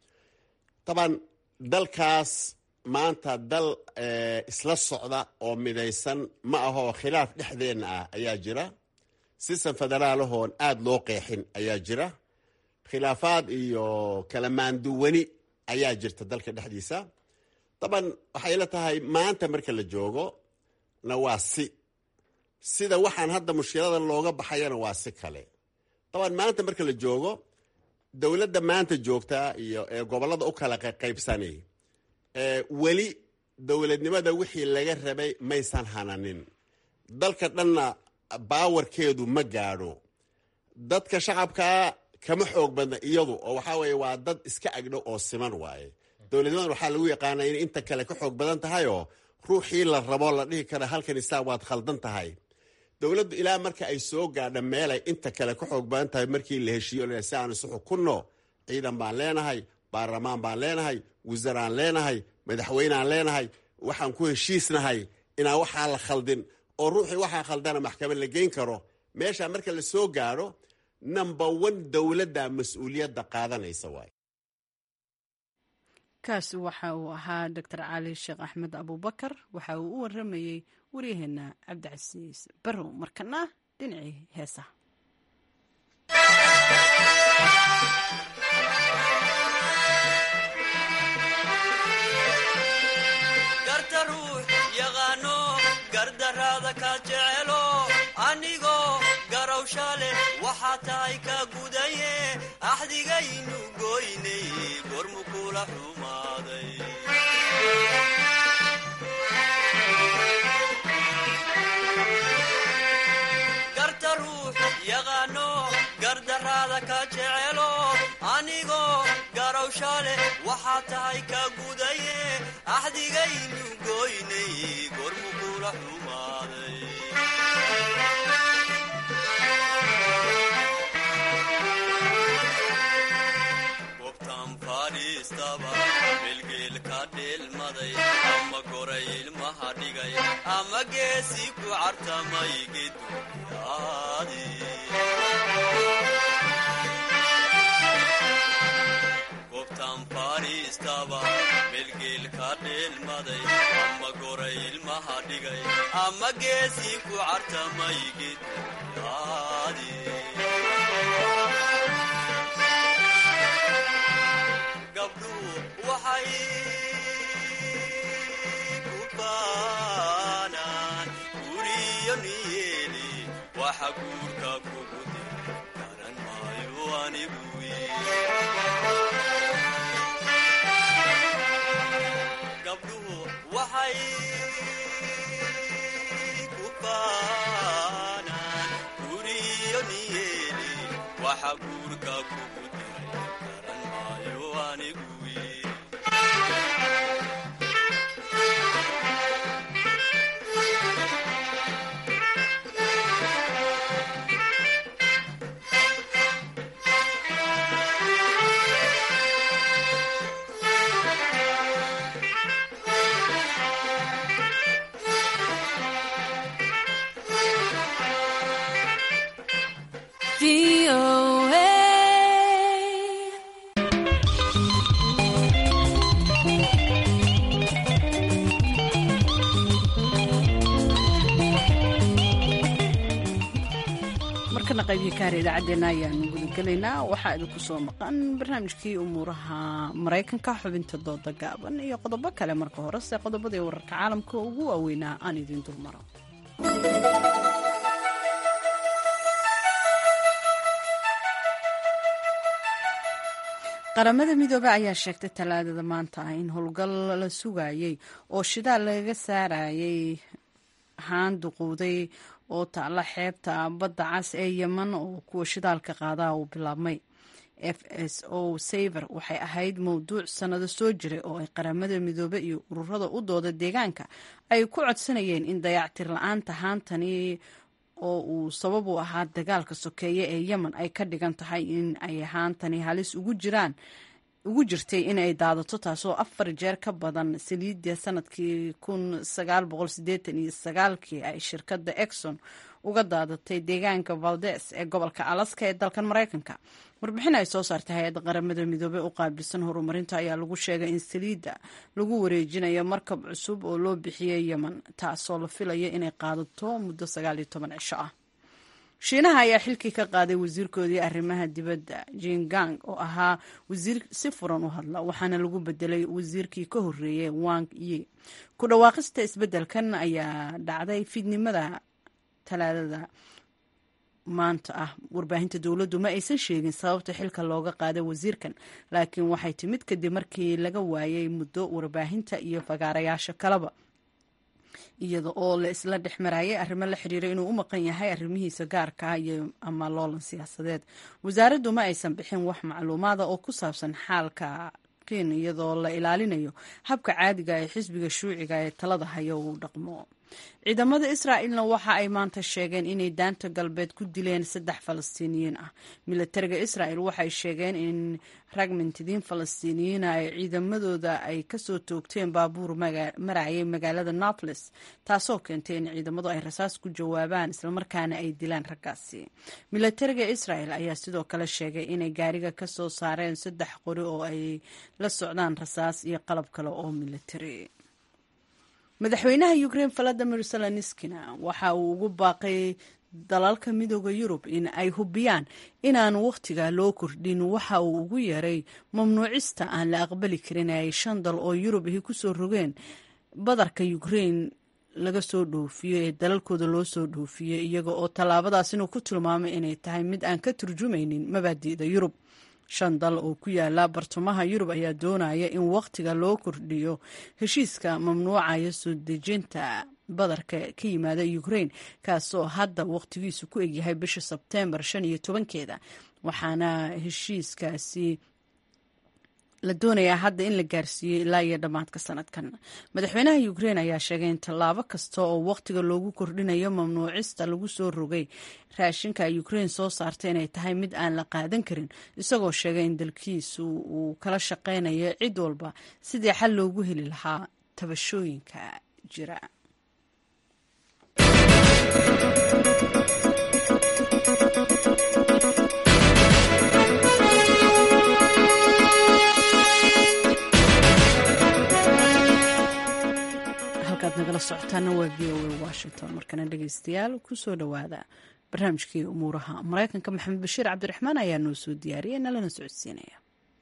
taban dalkaas maanta dal isla socda oo midaysan ma ahoo khilaaf dhexdeenna ah ayaa jira sisan federaalahoon aada loo qeexin ayaa jira khilaafaad iyo kala maanduwani ayaa jirta dalka dhexdiisa taban waxay la tahay maanta marka la joogo na waa sida waxaan hadda mushkiladan looga baxayana waa si kale taban maanta marka la joogo dowladda maanta joogtaa iyo ee gobollada u kala qaybsanay weli dowladnimada wixii laga rabay maysan hananin dalka dhanna baawarkeedu ma gaadho dadka shacabkaa kama xoog badna iyadu oo waxaa weeye waa dad iska agdhow oo siman waaye dowladnimadan waxaa lagu yaqaanaa inay inta kale ka xoog badan tahayoo ruuxii la rabo la dhihi kara halkan isaa waad khaldan tahay dowladdu ilaa marka ay soo gaadha meelay inta kale ka xoog badan tahay markii la heshiiyo si aan isu xukunno ciidan baan leenahay baarlamaan baan leenahay wasaraan leenahay madaxweynaan leenahay waxaan ku heshiisnahay inaan waxaa la khaldin oo ruuxii waxaa khaldana maxkamad la geyn karo meeshaa marka la soo gaadho number 1 dowladda mas-uuliyadda qaadanaysa waay kaasi waxa uu ahaa doctor cali sheekh axmed abubakar waxa uu u waramayey waryaheena cabdicasiis barow markana dhinacii heesaha garta ruux yaqaano gardaraada ka jecelo anigoo garawshale waxaa tahay ka gudaye axdigaynu goynay gormu kula xumaaday garta ruux yaqaano gardaraada ka jecelo anigoo garawshale waxaa tahay ka gudaye axdigaynu goynay gormu kula xumaaday bilgeelka dheelmaday ama goray ilmaha dhigay ama geesii ku cartamay geduyaadi gobtaan fadhiistaba bilgeelka dheelmaday ama goray ilmaha dhigay ama geesii ku cartamay geduyaadi waxay ku baanaan guriyo niyeeli waxa guurka kugu dir garan maayo anigu gabdhuhu waxay ku baanaan guriyo niyeeli waxa guurka kugu dir garan maayo anigu markana qaybihii kaar idaacaddeenna ayaanu gudagelaynaa waxaa idinku soo maqan barnaamijkii umuuraha maraykanka xubinta dooda gaaban iyo qodobo kale. marka horese qodobadii wararka caalamka ugu waaweynaa aan idiin dulmaro. qaramada midoobe ayaa sheegtay talaadada maanta ah in howlgal la sugayay oo shidaal laga saarayay haan duquuday oo taalla xeebta badda cas ee yeman oo kuwa shidaalka qaadaa uu bilaabmay. FSO Saver waxay ahayd mowduuc sannado soo jiray oo ay qaramada midoobe iyo ururada u dooda deegaanka ay ku codsanayeen in dayactir la-aanta haantani oo uu sabab u ahaa dagaalka sokeeye ee yemen ay ka dhigan tahay in ay haantani halis ugu jirtay in ay daadato, taasoo 4 jeer ka badan saliidda sanadkii 1989 ay shirkadda Exxon uga daadatay deegaanka Valdez ee gobolka Alaska ee dalkan Maraykanka. warbixin ay soo saartay hay-adda qaramada midoobey u qaabilsan horumarinta ayaa lagu sheegay in saliidda lagu wareejinayo markab cusub oo loo bixiyey yemen, taasoo la filaya inay qaadato muddo 19 cisho ah. shiinaha ayaa xilkii ka qaaday wasiirkoodii arrimaha dibadda Jin Gang oo ahaa wasiir si furan u hadla, waxaana lagu bedelay wasiirkii ka horreeyey Wang Yi. ku dhawaaqista isbeddelkan ayaa dhacday fiidnimada talaadada maanta ah. warbaahinta dowladdu ma aysan sheegin sababta xilka looga qaaday wasiirkan, laakiin waxay timid kadib markii laga waayay muddo warbaahinta iyo fagaarayaasha kaleba, iyada oo la isla dhex marayay arrimo la xiriira inuu u maqan yahay arrimihiisa gaarka ah iyo ama loolan siyaasadeed. wasaaraddu ma aysan bixin wax macluumaada oo ku saabsan xaalka kin, iyadoo la ilaalinayo habka caadiga ee xisbiga shuuciga ee talada hayo uu dhaqmo. ciidamada Israa'iilna waxa ay maanta sheegeen inay daanta galbeed ku dileen 3 Falastiiniyiin ah. militariga Israa'iil waxay sheegeen in rag mintidiin Falastiiniyiin ay ciidamadooda ay kasoo toogteen baabuur marayay magaalada Naples, taasoo keentay in ciidamadu ay rasaas ku jawaabaan islamarkaana ay dilaan raggaasi. militariga Israa'iil ayaa sidoo kale sheegay inay gaariga kasoo saareen 3 qori oo ay la socdaan rasaas iyo qalab kale oo militari. madaxweynaha Ukraine Volodymyr Zelensky waxa uu ugu baaqay dalalka midooda Yurub in ay hubiyaan inaan waqtiga loo kordhin waxa uu ugu yeeray mamnuucista aan la aqbali karin ay 5 dal oo Yurub ahi ku soo rogeen badarka Ukraine laga soo dhoofiyo ee dalalkooda loo soo dhoofiyo, iyaga oo tallaabadaas inuu ku tilmaamay inay tahay mid aan ka turjumaynin mabaadi'da Yurub. 5 dal oo ku yaala bartamaha Yurub ayaa doonaya in waqtiga loo kordhiyo heshiiska mamnuucaya soo dejinta badarka ka yimaada Ukraine, kaasoo hadda waqtigiisu ku egyahay bisha Sebtembar 15-keeda, waxaana heshiiskaasi la doonayaa hadda in la gaarsiiyo ilaa iyo dhammaadka sanadkan. madaxweynaha Ukraine ayaa sheegay in tallaabo kasta oo waqtiga loogu kordhinayo mamnuucista lagu soo rogay raashinka Ukraine soo saartay inay tahay mid aan la qaadan karin, isagoo sheegay in dalkiisu uu kala shaqeynayo cid walba sidii xal loogu heli lahaa tabashooyinka jira. halkaad nagala socotaana waa VOA Washington. markana dhegeystayaal kusoo dhowaada barnaamijkii umuuraha maraykanka. maxamed bashiir cabdiraxmaan ayaa noo soo diyaariyay nalana socodsiinaya.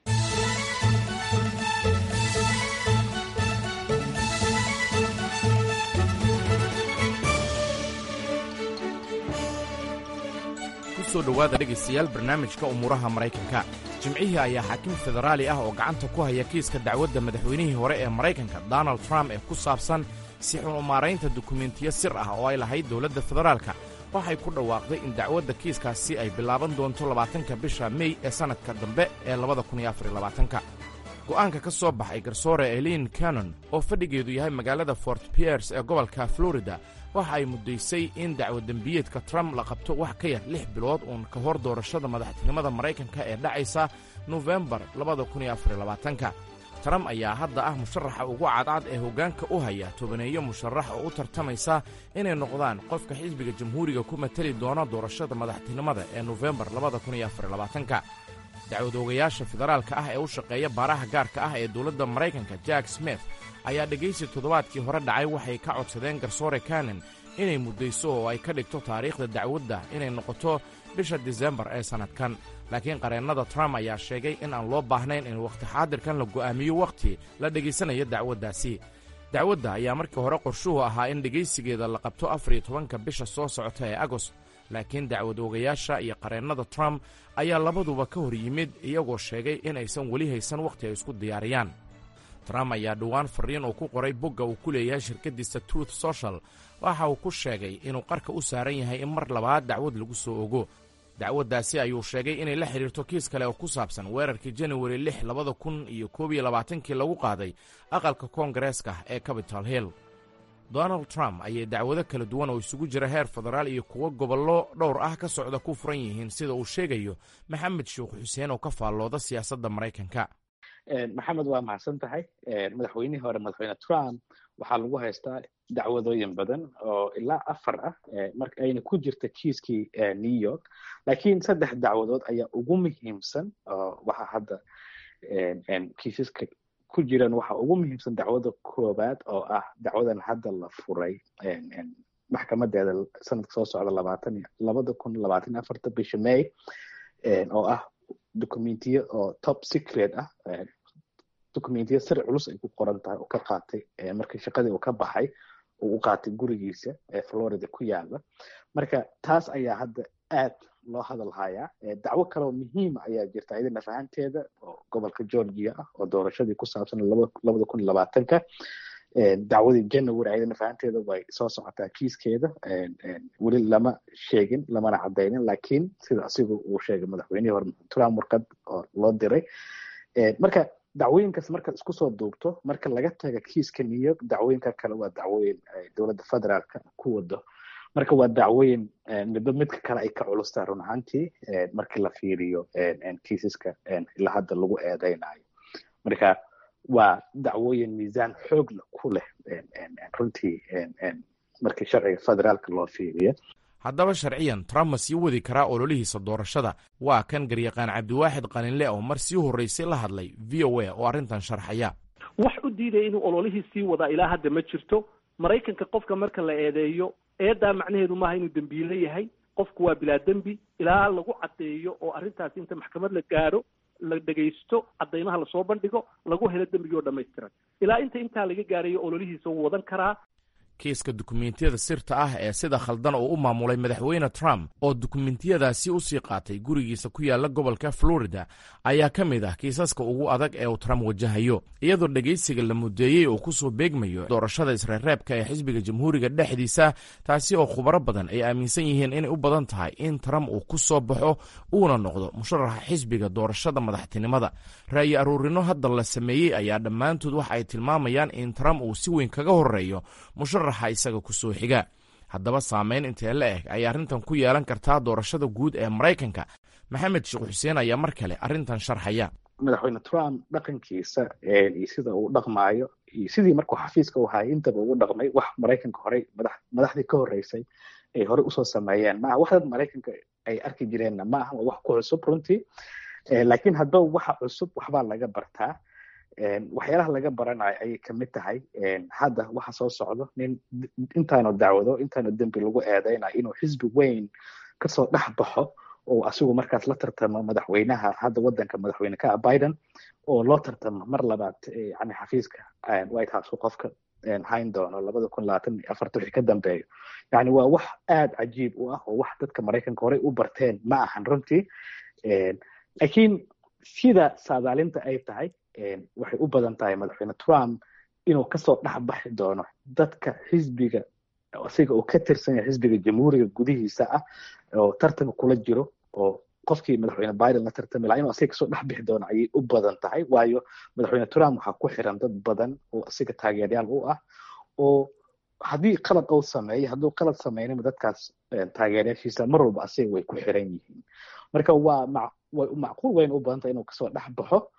kusoo dhowaada dhegaystayaal barnaamijka umuuraha maraykanka. jimcihii ayaa xaakim federaali ah oo gacanta ku haya kiiska dacwadda madaxweynihii hore ee maraykanka Donald Trump ee ku saabsan si xun u maaraynta dukumentiyo sir ah oo ay lahayd dowladda federaalka, waxay ku dhawaaqday in dacwadda kiiskaasi ay bilaaban doonto 20 bisha May ee sannadka dambe ee 2024. go'aanka ka soo baxay garsoore Eileen Cannon oo fadhigeedu yahay magaalada Fort Pierce ee gobolka Florida waxa ay muddaysay in dacwadembiyeedka Trump la qabto wax ka yar 6 bilood uun ka hor doorashada madaxtinimada Maraykanka ee dhacaysa Novembar 2024. trump ayaa hadda ah musharaxa ugu cadcad ee hoggaanka u haya tobaneeyo musharax oo u tartamaysa inay noqdaan qofka xisbiga jamhuuriga ku mateli doona doorashada madaxtinimada ee nofembar 2024 dacwad oogayaasha federaalka ah ee u shaqeeya baaraha gaarka ah ee dowladda maraykanka jack smith ayaa dhegaysi toddobaadkii hore dhacay waxay ka codsadeen garsoore canon inay muddayso oo ay ka dhigto taariikhda dacwadda inay noqoto bisha disembar ee sannadkan laakiin qareennada trump ayaa sheegay in aan loo baahnayn in wakhti xaadirkan la go'aamiyo wakhti la dhegaysanayo dacwaddaasi dacwadda ayaa markii hore qorshuhu ahaa in dhegaysigeeda la qabto 14 bisha soo socota ee agost laakiin dacwad oogayaasha iyo qareennada trump ayaa labaduba ka hor yimid iyagoo sheegay in aysan weli haysan wakhti ay isku diyaariyaan trump ayaa dhowaan farriin uu ku qoray bogga uu ku leeyahay shirkaddiisa truth social waxa uu ku sheegay inuu qarka u saaran yahay in mar labaad dacwad lagu soo ogo dacwaddaasi ayuu sheegay inay la xidhiirto kiis kale oo ku saabsan weerarkii januari 6 2021 lagu qaaday aqalka koongareeska ee capitol hill donald trump ayay dacwado kala duwan oo isugu jira heer federaal iyo kuwo gobollo dhowr ah ka socda ku furan yihiin sida uu sheegayo maxamed sheekh xuseen oo ka faallooda siyaasadda maraykanka maxamed waa mahadsan tahay madaxweynihii hore madaxweyne trump waxaa lagu haystaa dacwadooyin badan oo ilaa 4 ah marka ayna ku jirta kiiskii new york laakiin 3 dacwadood ayaa ugu muhiimsan oo waxa hadda kiisaska ku jiraan waxa ugu muhiimsan dacwada koobaad oo ah dacwadan hadda la furay maxkamadeeda sanadka soo socda 2024 bisha May oo ah dokumentiyo oo top secret ah dokumentiyo sir culus ay ku qoran tahay oo ka qaatay markii shaqadii uu ka baxay uu u qaatay gurigiisa ee Florida ku yaala marka taas ayaa hadda aad loo hadal hayaa dacwo kale oo muhiim ayaa jirta idin fahanteeda oo gobolka Georgia ah oo doorashadii ku saabsan 2020 dacwadii January idin fahanteeda way soo socotaa kiiskeeda wali lama sheegin lamana cadeynin laakiin sida asigu uu sheegay madaxweynihii hore Trump warqad oo loo diray marka dacwooyinkaas marka isku soo duubto marka laga taga kiiska New York dacwooyinka kale waa dacwooyin dowladda federaalka ku wado marka waa dacwooyin midka kale ay ka culustaa run ahaantii markii la fiiriyo kiisaska ilaa hadda lagu eedeynayo marka waa dacwooyin miisaan xoog ku leh runtii markii sharciga federaalka loo fiiriyo haddaba sharciyan trump ma sii wadi karaa ololihiisa doorashada waa kan garyaqaan cabdiwaaxid qalinle oo mar sii horraysay la hadlay v o a oo arrintan sharxaya wax u diidaya inuu ololihii sii wadaa ilaa hadda ma jirto maraykanka qofka marka la eedeeyo eedaa macnaheedu maaha inuu dembiile yahay qofku waa bilaa dembi ilaa lagu caddeeyo oo arrintaasi inta maxkamad la gaaro la dhegaysto caddaymaha lasoo bandhigo lagu helo dembigii oo dhammaystiran ilaa intaa laga gaarayo ololihiisa wuu wadan karaa kiiska dukumentiyada sirta ah ee sida khaldan oo u maamulay madaxweyne Trump oo dukumentiyadaasi u sii qaatay gurigiisa ku yaala gobolka Florida ayaa ka mid ah kiisaska ugu adag ee uu Trump wajahayo iyadoo dhageysiga la mudeeyay oo ku soo beegmayo doorashada isreebka ee xisbiga jamhuuriga dhexdiisa taasi oo khubaro badan ay aaminsan yihiin inay u badan tahay in Trump uu ku soo baxo uuna noqdo musharaxa xisbiga doorashada madaxtinimada ra'yi aruurino hadda la sameeyay ayaa dhammaantood waxa ay tilmaamayaan in Trump uu si weyn kaga horeeyo musharaxa isaga ku soo xiga haddaba saameyn intee la eg ay arrintan ku yeelan kartaa doorashada guud ee Maraykanka maxamed sheekh xuseen ayaa mar kale arrintan sharxaya madaxweyne Trump dhaqankiisa iyo sida uu dhaqmaayo iyo sidii markuu xafiiska u hayay intaba ugu dhaqmay wax Maraykanka hore madaxdii ka horeysay ay hore usoo sameeyeen ma wax dad Maraykanka ay arki jireen ma aha wax ku cusub runtii laakiin hadba waxa cusub waxbaa laga bartaa waxyaalaha laga baranayo ayay kamid tahay hadda waxa soo socdo nin intaanu dacwado intaanu dembi lagu eedeynayo inuu xisbi weyn kasoo dhex baxo oo asigu markaas la tartamo madaxweynaha hadda wadanka madaxweyne ka Biden oo loo tartamo mar labaad yani xafiiska White House qofka hayn doono 2024 wixii ka dambeeyo yani waa wax aad cajiib u ah oo wax dadka Maraykanka hore u barteen ma ahan runtii laakiin sida saadaalinta ay tahay waxay u badan tahay madaxweyne Trump inuu kasoo dhex baxi doono dadka xisbiga asiga oo ka tirsan yahay xisbiga jamhuuriga gudihiisa ah oo tartanka kula jiro oo qofkii madaxweyne Biden la tartami lahaa inuu asiga kasoo dhex bixi doono ayay u badan tahay waayo madaxweyne Trump waxaa ku xiran dad badan oo asiga taageerayaal u ah oo haddii qalad uu sameeyo hadduu qalad sameynay dadkaas taageerayaashiisa mar walba asiga way ku xiran yihiin marka way macquul weyn u badan tahay inuu kasoo dhex baxo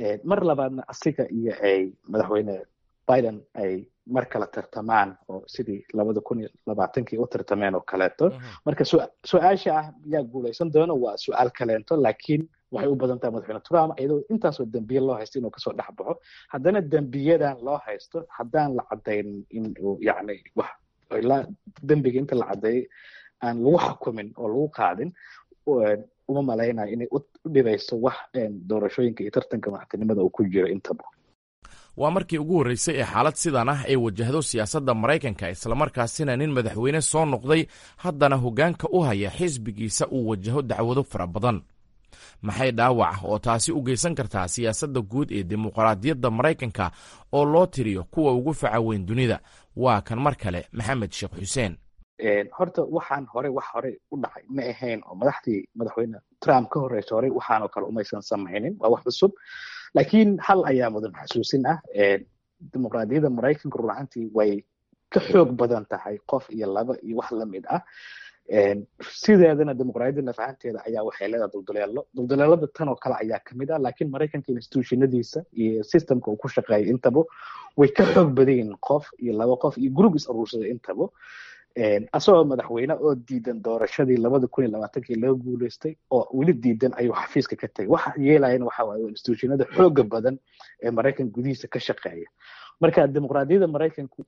mar labaadna asiga iyo ay madaxweyne biden ay mar kala tartamaan oo sidii 2020 u tartameen oo kaleeto marka su-aasha ah yaa guulaysan doono waa su-aal kaleento laakiin waxay u badan tahay madaxweyne Trump iyadoo intaasoo dembiye loo haysto inuu kasoo dhex baxo haddana dembiyadan loo haysto haddaan la caddayn in uu yacni wax ilaa dembiga inta la caddeeyay aan lagu xukumin oo lagu qaadin uma malaynayo inay u dhibayso wax doorashooyinka iyo tartanka madaxtinimada uu ku jiro intaba waa markii ugu horreysay ee xaalad sidan ah ay wajahdo siyaasadda maraykanka islamarkaasina nin madaxweyne soo noqday haddana hoggaanka u haya xisbigiisa uu wajaho dacwado fara badan maxay dhaawac oo taasi u geysan kartaa siyaasadda guud ee dimuqraadiyadda maraykanka oo loo tiriyo kuwa ugu faca weyn dunida waa kan mar kale maxamed sheekh xuseen horta waxaan wax hore u dhacay ma ahayn oo madaxweyne Trump ka horreysay hore waxaanoo kale umaysan samaynin waa wax cusub laakiin hal ayaa mudan xasuusin ah dimuqraadiyadda maraykanka run ahaantii way ka xoog badan tahay qof iyo laba iyo wax la mid ah sideedana dimuqraadiyadda nafahanteeda ayaa waxay leedahay dulduleelada tan oo kale ayaa kamid ah laakiin maraykanka institutionadiisa iyo systemka uu ku shaqeeya intaba way ka xoog badan yihiin qof iyo laba qof iyo group is aruursada intaba asagoo madaxweyne oo diidan doorashadii 2020 laga guuleystay oo weli diidan ayuu xafiiska ka tagay waxa yeelayeen waxa waaye institutionada xooga badan ee maraykan gudihiisa ka shaqeeya marka dimuqraadiyadda maraykanku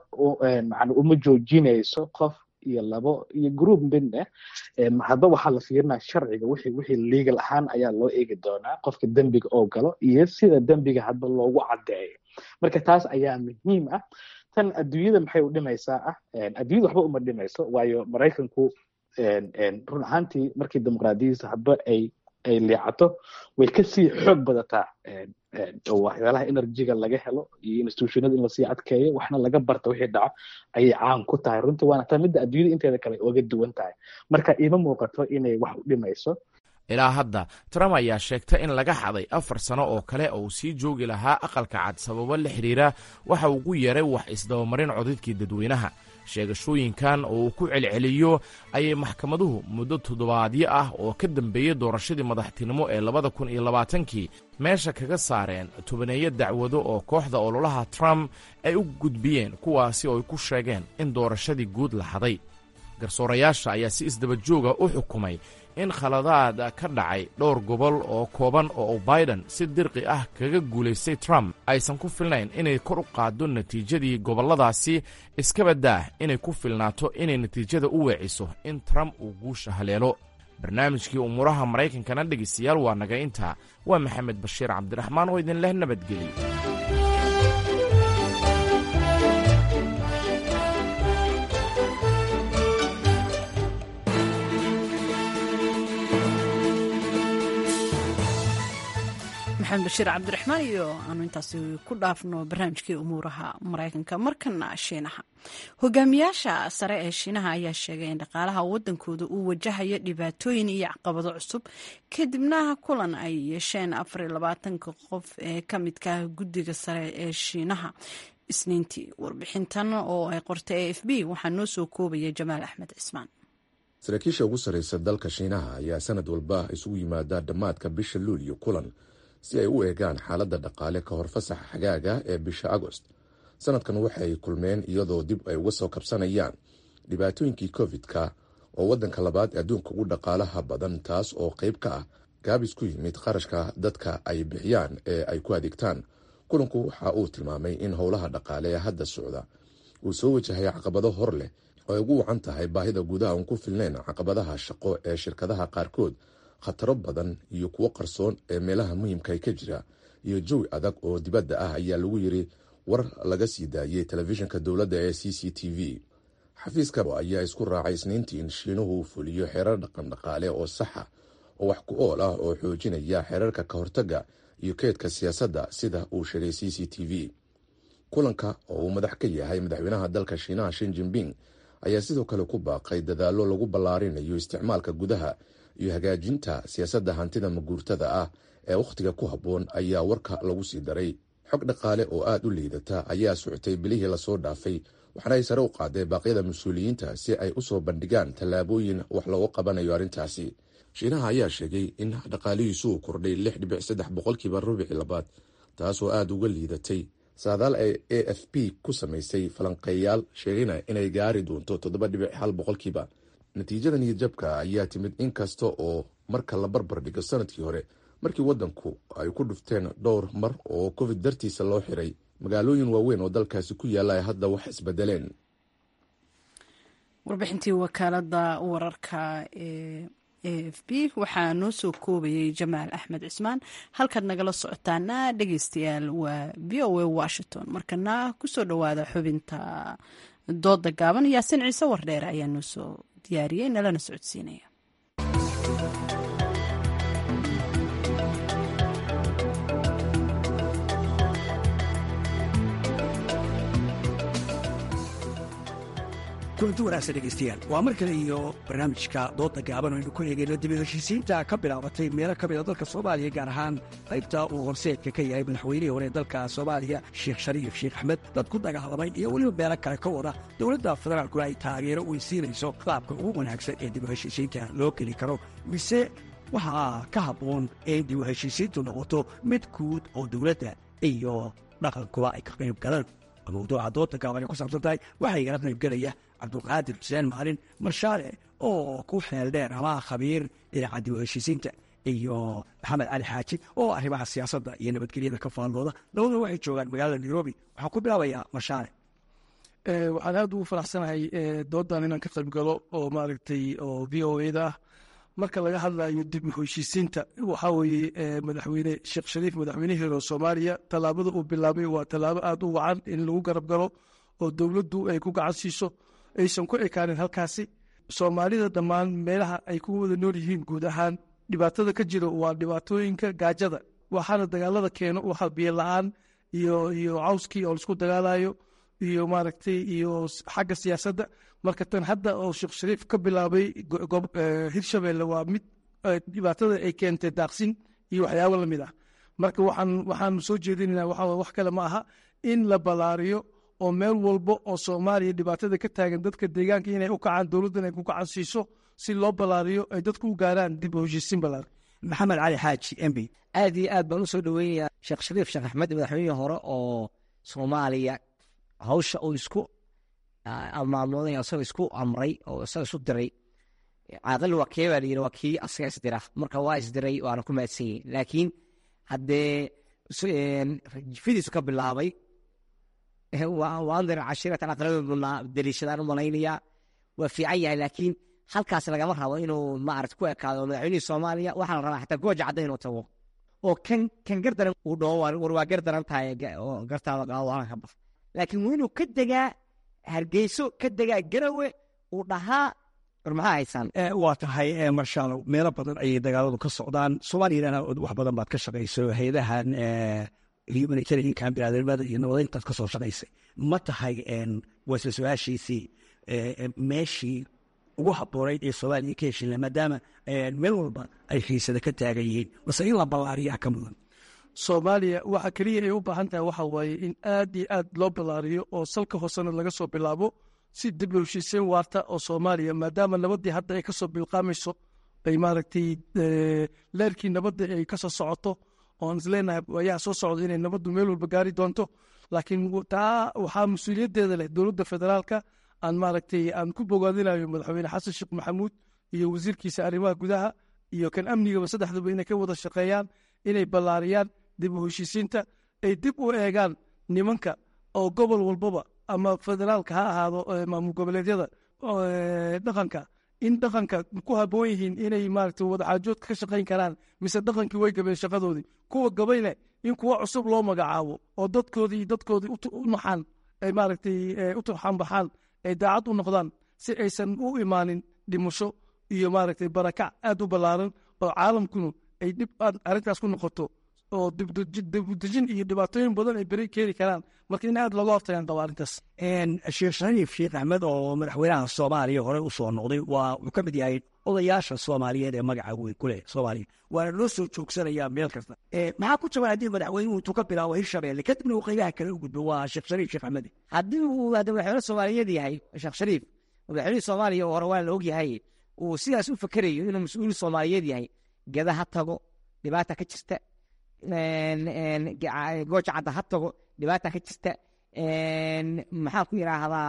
uma joojinayso qof iyo labo iyo group midna hadba waxaa la fiirinaa sharciga wixii legal ahaan ayaa loo eegi doonaa qofka dembiga oo galo iyo sida dembiga hadba loogu caddeeyo marka taas ayaa muhiim ah tan adduunyada maxay u dhimaysaa adduunyada waxba uma dhimayso waayo maraykanku run ahaantii markii dimuqraadiyadiisa hadba ay leecato way kasii xoog badataa waxyaalaha enerjiga laga helo iyo institutionada in lasii adkeeyo waxna laga barta wixii dhaco ayay caan ku tahay runtii waana taa midda adduunyada inteeda kale oga duwan tahay marka iima muuqato inay wax u dhimayso ilaa hadda Trump ayaa sheegtay in laga xaday 4 sano oo kale oo sii joogi lahaa aqalka cad sababo la xiriira waxa uu ku yeeray wax isdabamarin codadkii dadweynaha sheegashooyinkan oo uu ku celceliyo ayay maxkamaduhu muddo toddobaadyo ah oo ka dambeeyay doorashadii madaxtinimo ee 2020 meesha kaga saareen tobaneeyo dacwado oo kooxda ololaha Trump ay u gudbiyeen kuwaasi oo ay ku sheegeen in doorashadii guud la xaday garsoorayaasha ayaa si isdaba jooga u xukumay in khaladaad ka dhacay dhowr gobol oo kooban oo Biden si dirqi ah kaga guulaystay Trump aysan ku filnayn inay kor u qaado natiijadii goboladaasi iska badaa inay ku filnaato inay natiijada u weeciso in Trump uu guusha haleelo barnaamijkii umuraha maraykankana dhegeystayaal waa naga intaa waa maxamed bashiir cabdiraxmaan oo idin leh nabadgelyo maxamed bashiir cabdiraxmaan iyo aanu intaasi ku dhaafno barnaamijkii umuuraha maraykanka markana shiinaha hogaamiyaasha sare ee shiinaha ayaa sheegay in dhaqaalaha wadankooda uu wajahayo dhibaatooyin iyo caqabado cusub kadibna kulan ay yeesheen 24 qof ee ka midka guddiga sare ee shiinaha isniintii warbixintan oo ay qortay AFP waxaa noo soo koobaya jamaal axmed cismaan saraakiisha ugu sareysa dalka shiinaha ayaa sanad walba isugu yimaada dhammaadka bisha luulyo kulan si ay u eegaan xaaladda dhaqaale ka hor fasaxa xagaaga ee bisha agost sanadkan waxay kulmeen iyadoo dib ay uga soo kabsanayaan dhibaatooyinkii covid-ka oo waddanka labaad adduunka ugu dhaqaalaha badan taas oo qayb ka ah gaabis ku yimid qarashka dadka ay bixiyaan ee ay ku adeegtaan kulanku waxa uu tilmaamay in howlaha dhaqaale ee hadda socda uu soo wajahay caqabado hor leh oo ay ugu wacan tahay baahida gudaha uun ku filnayn caqabadaha shaqo ee shirkadaha qaarkood khataro badan iyo kuwo qarsoon ee meelaha muhiimka ka jira iyo jawi adag oo dibadda ah ayaa lagu yiri war laga sii daayay telefishinka dowladda ee CCTV xafiiska ayaa isku raacay isniintii in shiinuhu fuliyo xeerar dhaqan dhaqaale oo saxa oo wax ku ool ah oo xoojinaya xeerarka ka hortagga iyo keedka siyaasadda sida uu sheegay CCTV kulanka oo uu madax ka yahay madaxweynaha dalka shiinaha Xi Jinping ayaa sidoo kale ku baaqay dadaallo lagu ballaarinayo isticmaalka gudaha iyo hagaajinta siyaasadda hantida maguurtada ah ee wakhtiga ku habboon ayaa warka lagu sii daray xog dhaqaale oo aad u liidata ayaa socotay bilihii lasoo dhaafay waxaana ay sare u qaaday baaqyada mas-uuliyiinta si ay u soo bandhigaan tallaabooyin wax loogu qabanayo arrintaasi shiinaha ayaa sheegay in dhaqaalihiisu uu kordhay 6.3 boqolkiiba rubicii labaad, taasoo aada uga liidatay saadaal ay AFP ku samaysay falanqeeyaal sheegayna inay gaari doonto 7.1 boqolkiiba. natiijada niyadjabka ayaa timid inkasta oo marka la barbar dhigo sanadkii hore markii wadanku ay ku dhufteen dhowr mar oo covid dartiisa loo xiray, magaalooyin waaweyn oo dalkaasi ku yaala ay hadda wax isbedeleen. warbixintii wakaalada wararka ee AFP waxaa noo soo koobayay Jamaal Axmed Cismaan. halkaad nagala socotaana dhegeystayaal waa VOA Washington. markana kusoo dhawaada xubinta dooda gaaban. Yaasin Ciise Wardheer ayaa noo soo diyaariyey nalana socodsiinaya. kulanti wanaagsan dhegeystayaal, waa mar kale iyo barnaamijka dooda gaaban aynu ku eegayno dib u heshiisiinta ka bilaabatay meelo ka mida dalka Soomaaliya, gaar ahaan qaybta uu horseedka ka yahay madaxweynihii hore dalka Soomaaliya Sheekh Shariif Sheekh Axmed. dad ku dagaalamay iyo weliba meelo kale ka wada dowladda federaalkuna ay taageero weysiinayso qaabka ugu wanaagsan ee dib u heshiisiinta loo geli karo, mise waxaa ka habboon in dib u heshiisiintu noqoto mid guud oo dowladda iyo dhaqankuba ay ka qayb galaan. mawduuca dooda gaaban ay ku saabsan tahay waxaa igala qaybgelaya cabdulqaadir xuseen maalin marshaale oo ku xeel dheer ama khabiir dhinaca dib u heshiisiinta, iyo maxamed cali xaaji oo arrimaha siyaasadda iyo nabadgelyada ka faallooda. labaduna waxay joogaan magaalada Nairobi. waxaan ku bilaabayaa marshaale. waxaan aad ugu faraxsanahay doodan inaan ka qayb galo oo maaragtay oo VOA-da ah. marka laga hadlayo dib u heshiisiinta, waxaa weeye madaxweyne Sheekh Shariif, madaxweynihii hore Soomaaliya, tallaabada uu bilaabay waa tallaabo aad u wacan in lagu garab galo oo dowladdu ay ku gacan siiso, aysan ku ekaanin halkaasi. Soomaalida dhammaan meelaha ay ku wada nool yihiin guud ahaan dhibaatada ka jiro waa dhibaatooyinka gaajada, waxaana dagaalada keeno waxa biyo la-aan iyo cawskii oo laisku dagaalayo iyo maaragtay iyo xagga siyaasadda. marka tan hadda oo Sheekh Shariif ka bilaabay Hirshabelle waa mid dhibaatada ay keentay daaqsin iyo waxyaabo lamid ah. marka waxaan soo jeedinaynaa wax kale ma aha in la balaariyo oo meel walba oo Soomaaliya dhibaatada ka taagan dadka deegaanka inay u kacaan, dowladdan ay ku gacan siiso si loo balaariyo ay dadku u gaaraan dib u heshiisiin balaar. maxamed cali xaaji MB. aad iyo aad baan u soo dhaweynayaa Sheekh Shariif Sheekh Axmed, madaxweynihii hore oo Soomaaliya hawsha uu isku maamulay, isagoo isku amray oo isagoo isu diray. caaqil waa kee baa layidhi, waa kii asaga isdira, marka waa isdiray waana ku mahadsan yihin. laakiin haddee fidiisu ka bilaabay waandir cashiratan aqrabaduna daliishadaan u malaynayaa waa fiican yahay, laakiin halkaas lagama rabo inuu maarata ku ekaado madaxweynihii Soomaaliya. waxaa la rabaa xataa gooja cadda inuu tago oo kan gardaran uu dhaho war waa gardaran tahay oo gartaada qaado ka baf, laakiin waa inuu ka degaa Hargeyso, ka degaa Garowe, uu dhahaa war maxaa haysaan. waa tahay marshaalo, meelo badan ayay dagaaladu ka socdaan. Soomaaliyana wax badan baad ka shaqayso, hayadahan humanitarian biniaadamada iyo nabadeyntaad ka soo shaqaysay. ma tahay waa isla su-aashiisii meeshii ugu habboonayd ee Soomaaliya ka heshin, maadaama meel walba ay xiisada ka taagan yihiin, base in la ballaariyaa ka mudan. Soomaaliya waxa kaliya ay u baahan tahay waxa waaye in aad iyo aad loo ballaariyo oo salka hoosena laga soo bilaabo si dib u heshiisiin waarta oo Soomaaliya, maadaama nabadii hadda ay ka soo bilqaamayso, ay maaragtay leerkii nabadda ay ka soo socoto, oon isleenahay ayaa soo socda inay nabaddu meel walba gaari doonto. laakiin taa waxaa mas-uuliyaddeeda leh dowladda federaalka. aan maaragtay aan ku bogaadinayo madaxweyne xasan sheekh maxamuud iyo wasiirkiisa arrimaha gudaha iyo kan amnigaba, saddexduba inay ka wada shaqeeyaan, inay ballaariyaan dib u heshiisiinta, ay dib u eegaan nimanka oo gobol walbaba ama federaalka ha ahaado maamul goboleedyada dhaqanka, in dhaqanka ku habboon yihiin inay maaragtay wadaxaajoodka ka shaqayn karaan, mise dhaqankii way gabeen shaqadoodii. kuwa gabayne in kuwa cusub loo magacaabo oo dadkoodii u naxaan, ay maaragtay u turxanbaxaan, ay daacad u noqdaan, si aysan u imaanin dhimasho iyo maaragtay barakac aad u ballaaran oo caalamkuna ay dhib arrintaas ku noqoto oo dibudejin iyo dhibaatooyin badan ay beri keeni karaan. marka in aad looga hortagaan qaba arrintaas. Sheekh Shariif Sheekh Axmed oo madaxweynaha Soomaaliya hore u soo noqday, wuxuu ka mid yahay odayaasha Soomaaliyeed ee magaca weyn ku leh Soomaaliya, waana loo soo joogsanayaa meel kasta. maxaa ku jaban haddii madaxweynuhu intuu ka bilaabo Hirshabelle kadibna uu qaybaha kale u gudbo? waa Sheekh Shariif Sheekh Axmed. haddii uu madaxweyne Soomaaliyeed yahay Sheekh Shariif, madaxweynihii Soomaaliya hore waa la og yahay, uu sidaas u fakerayo inuu mas-uul soomaaliyeed yahay geda ha tago dhibaata ka jirta gooja cadda ha tago dhibaata ka jirta maxaan ku yidhaahdaa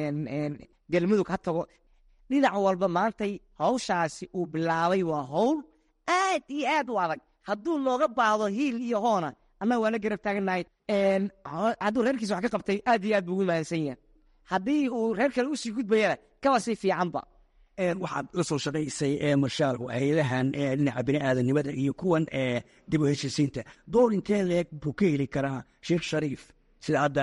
galmudug ha tago dhinac walba maantay hawshaasi uu bilaabay waa hawl aad iyo aad u adag hadduu nooga baahdo hiil iyo hoona annaga waa la garab taagannahay hadduu reerkiisa wax ka qabtay aad iyo aad buu ugu mahadsan yahay haddii uu reer kale usii gudbayana kaba sii fiicanba waxaad la soo shaqaysay marshaal hay-adahan dhinaca bini'aadanimada iyo kuwan dib u heshisiinta door intee leeg buu ka heli karaa sheekh shariif sida hadda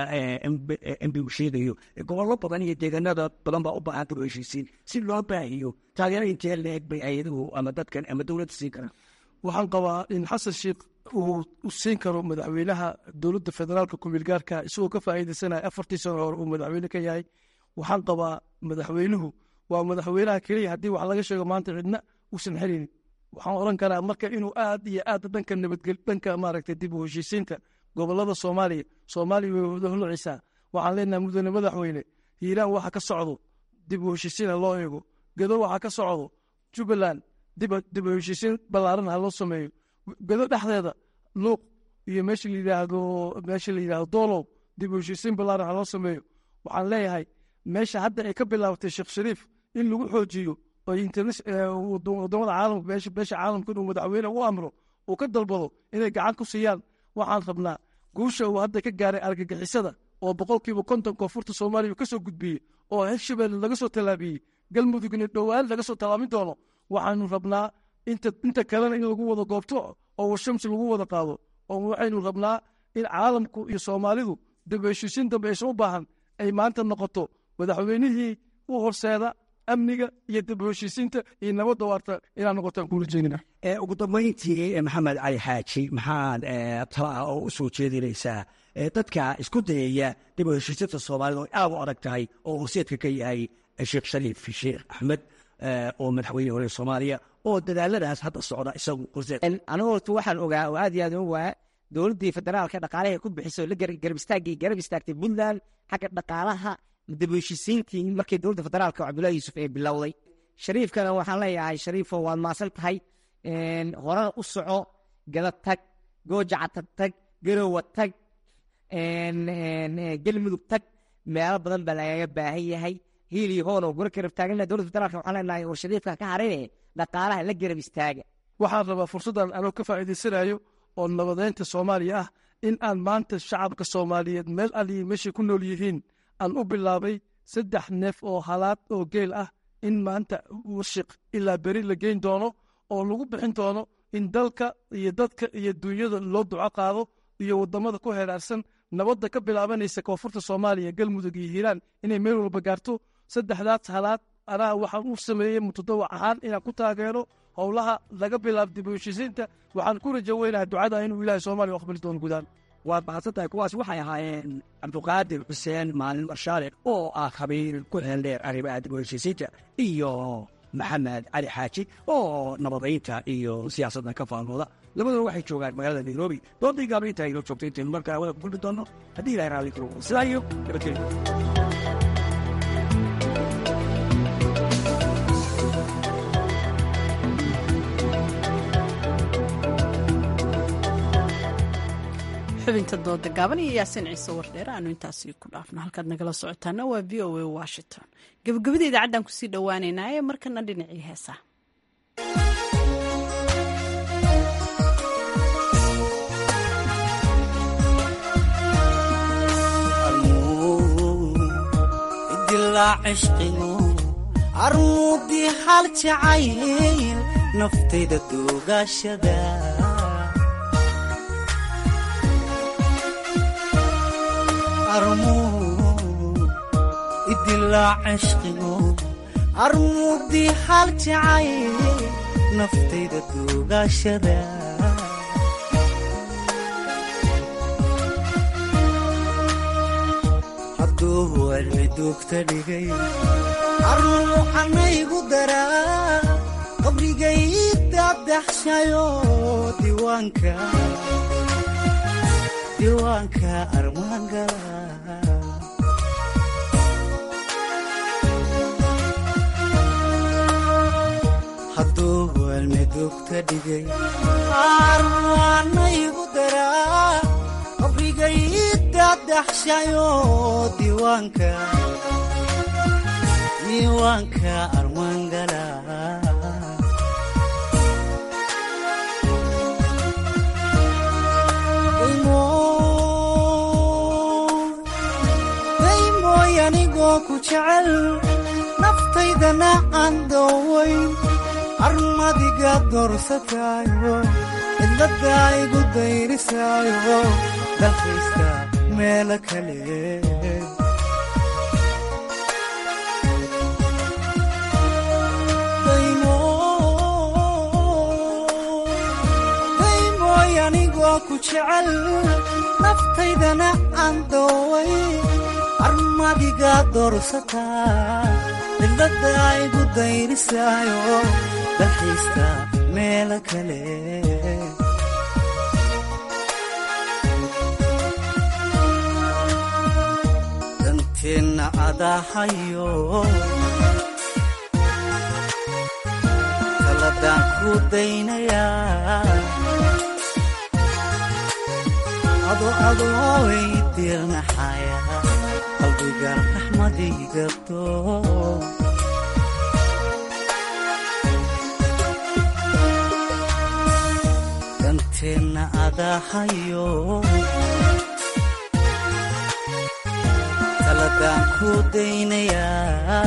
mb uu sheegayo gobollo badan iyo deegaanada badan baa u baahan dib u heshisiin si loo baahiyo taageero intee leeg bay ayaduhu ama dadkan ama dowladda siin karaan waxaan qabaa in xasan sheekh uu siin karo madaxweynaha dowladda federaalka kumeelgaarka isagoo ka faa'iidaysanaya 4 sano hore uu madaxweyne ka yahay waxaan qabaa madaxweynuhu waa madaxweynaha keliya haddii wax laga sheego maanta cidna uusan xelinin waxaan oran karaa marka inuu aad iyo aad dhanka nabadgel dhanka maaragtay dib u heshiisiinta gobolada soomaaliya way wada hulcisaa waxaan leenahay mudane madaxweyne hiiraan waxa ka socdo dib u heshiisiina loo eego gedo waxa ka socdo jubbaland dib u heshiisiin ballaaran ha loo sameeyo gedo dhexdeeda luuq iyo meesha la yidhaahdo doolow dib u heshiisiin ballaaran ha loo sameeyo waxaan leeyahay meesha hadda ay ka bilaabatay sheekh shariif in lagu xoojiyo wadamada caalamka beesha caalamka inuu madaxweyne u amro uu ka dalbado inay gacan ku siiyaan waxaan rabnaa guusha uu hadda ka gaaray argagixisada oo 50% koonfurta soomaaliya ka soo gudbiyey oo hirshabelle laga soo tallaabiyey galmudugna dhowaan laga soo tallaabin doono waxaanu rabnaa inta kalena in lagu wada goobto oo washamsi lagu wada qaado oo waxaynu rabnaa in caalamku iyo soomaalidu dib u heshiisiin dambe aysan u baahan ay maanta noqoto madaxweynihii u horseeda amniga iyo dib u heshiisiinta iyo nabadda waarta inaan noqotaan kula jeedina ugu dambayntii maxamed cali xaaji maxaad tala ah oo u soo jeedinaysaa dadka isku dayaya dib u heshiisiinta soomaalida oo aad u adag tahay oo horseedka ka yahay sheekh shariif sheekh axmed oo madaxweyne hore soomaaliya oo dadaaladaas hadda socda isagu horseed anigu horta waxaan ogaa oo aad iyo aad u ogaa dowladdii federaalka dhaqaalaha ku bixisay la garab istaagtay puntland xagga dhaqaalaha dib u heshiisiintii markii dowladda federaalka cabdullaahi yuusuf ay bilowday shariifkana waxaan leeyahay shariifo waad maasan tahay horena u soco gada tag gooja cata tag garowa tag galmudug tag meelo badan baa lagaga baahan yahay hiil iyo hoon oo gura karab taagana dowladda federaalka waxaan leenahay oo shariifka ka harine dhaqaalaha la garab istaaga waxaan rabaa fursaddan anoo ka faa'iidaysanayo oo nabadeynta soomaaliya ah in aan maanta shacabka soomaaliyeed meel aliyi meeshay ku nool yihiin aan u bilaabay 3 neef oo halaad oo geel ah in maanta washiq ilaa beri la geyn doono oo lagu bixin doono in dalka iyo dadka iyo dunyada loo duco qaado iyo wadamada ku heeraarsan nabadda ka bilaabanaysa koonfurta soomaaliya galmudug iyo hiiraan inay meel walba gaarto 3daas halaad anaa waxaan u sameeyey mutadawac ahaan inaan ku taageero howlaha laga bilaabo dib u heshiisiinta waxaan ku rajo weynaha ducada inuu ilaahay soomaaliya aqbali doono gudaan waad mahadsan tahay kuwaas waxay ahaayeen cabdiqaadir xuseen maalin marshaale oo ah khabiir ku xeeldheer arrimaha dib u heshiisiinta iyo maxamed cali xaaji oo nabadaynta iyo siyaasadda ka faalmooda labaduna waxay joogaan magaalada nairobi doontii gaabla intaa inoo joogtay intaynu markaa wada ku kulmi doonno haddii ilahay raalli karo sidaa iyo nabadgelyo xubinta dooda gaaban iyo yaasiin ciise wardheere aanu intaasi ku dhaafno halkaad nagala socotaana waa v o a washington gabagabada idaacaddan kusii dhowaaneynaa ee markana dhinacii heesaa armuudii hal jacayl naftayda duugaashada armuudii hal jacayl naftayda duugaashada hadduu cilmi duugta dhigay arnuucanaygu daraa qabrigayda daxshayo diiwaanka armaangala duwalmedugta dhigay arwaanaygu daraa qabrigaydaadaxshayo diiwaanka armaangala daymoy anigoo ku jecel naftaydana aan doowayn armadiga doorsataayo cidladda igu dayrisaayo dalkaysta meelo kale daymoy anigoo ku jecel naftaydana aan dooway armadiga doorsataa cidladda igu dayrisaayo dalkaysta meelo kale danteenna adahayo taladaan ku daynayaa adooy dirnaxaya qalbiga raxmadigabto danteenna adahayo taladaan ku daynayaa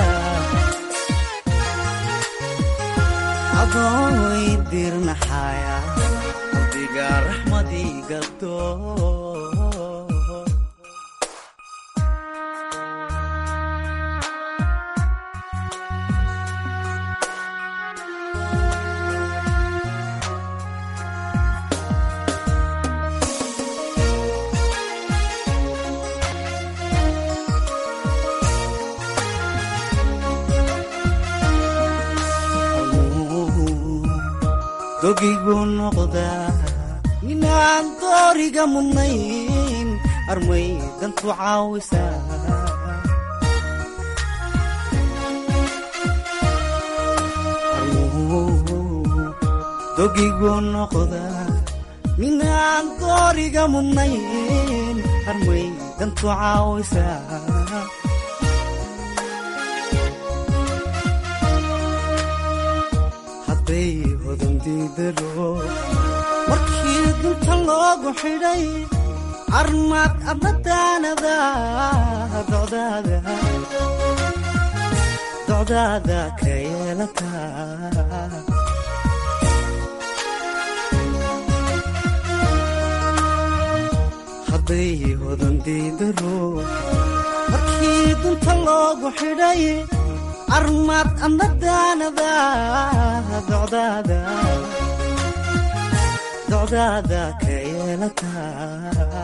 adooy dirnaxaya qalbiga raxmadigabto dogigu noqdaa inaan dooriga mudnayn armay dantu caawisaa dogigu noqdaa inaan dooriga mudnayn armay dantu caawisaa markii dunta loogu xidhay armaad abadaanada docdaada ka yeelataa hadday hodan diidaro markii dunta loogu xidhay armaad amadaanada docdaada ka yeelataa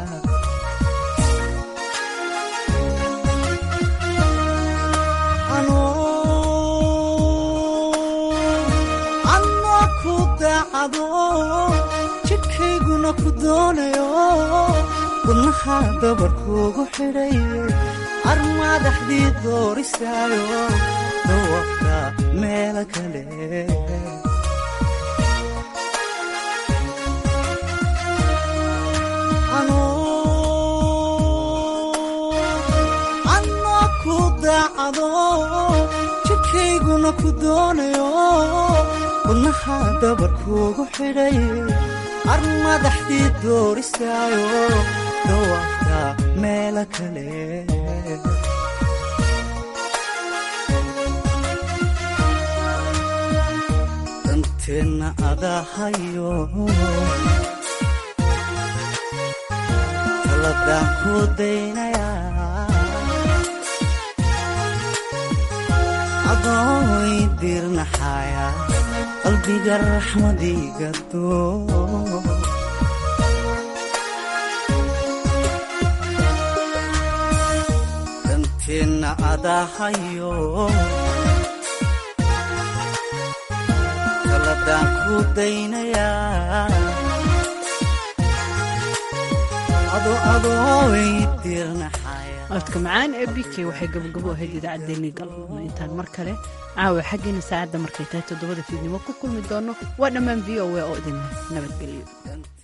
anoo ku daacado jidhkayguna ku doonayo wadnaha dabarkuugu xidhay armaadaxdii doorisaayo dawafka meelo kale anoo ku daacado jidhkayguna ku doonayo wadnaha dabarkuugu xidhay armadaxdii doorisaayo dawafka meelo kale danteenna adahayo taladaan ku daynayaa adooy dirnaxaya qalbiga raxmadigabto danteenna adahayo taladaan ku daynayaa adooy dirnaxaya codka macaan ee bk waxay gabagabo ahayd idaacaddeenii galmo intaan mar kale caawa xaggiina saacadda markay tahay 7 fiidnimo ku kulmi doono waa dhammaan v o a oo idin nabadgeliyo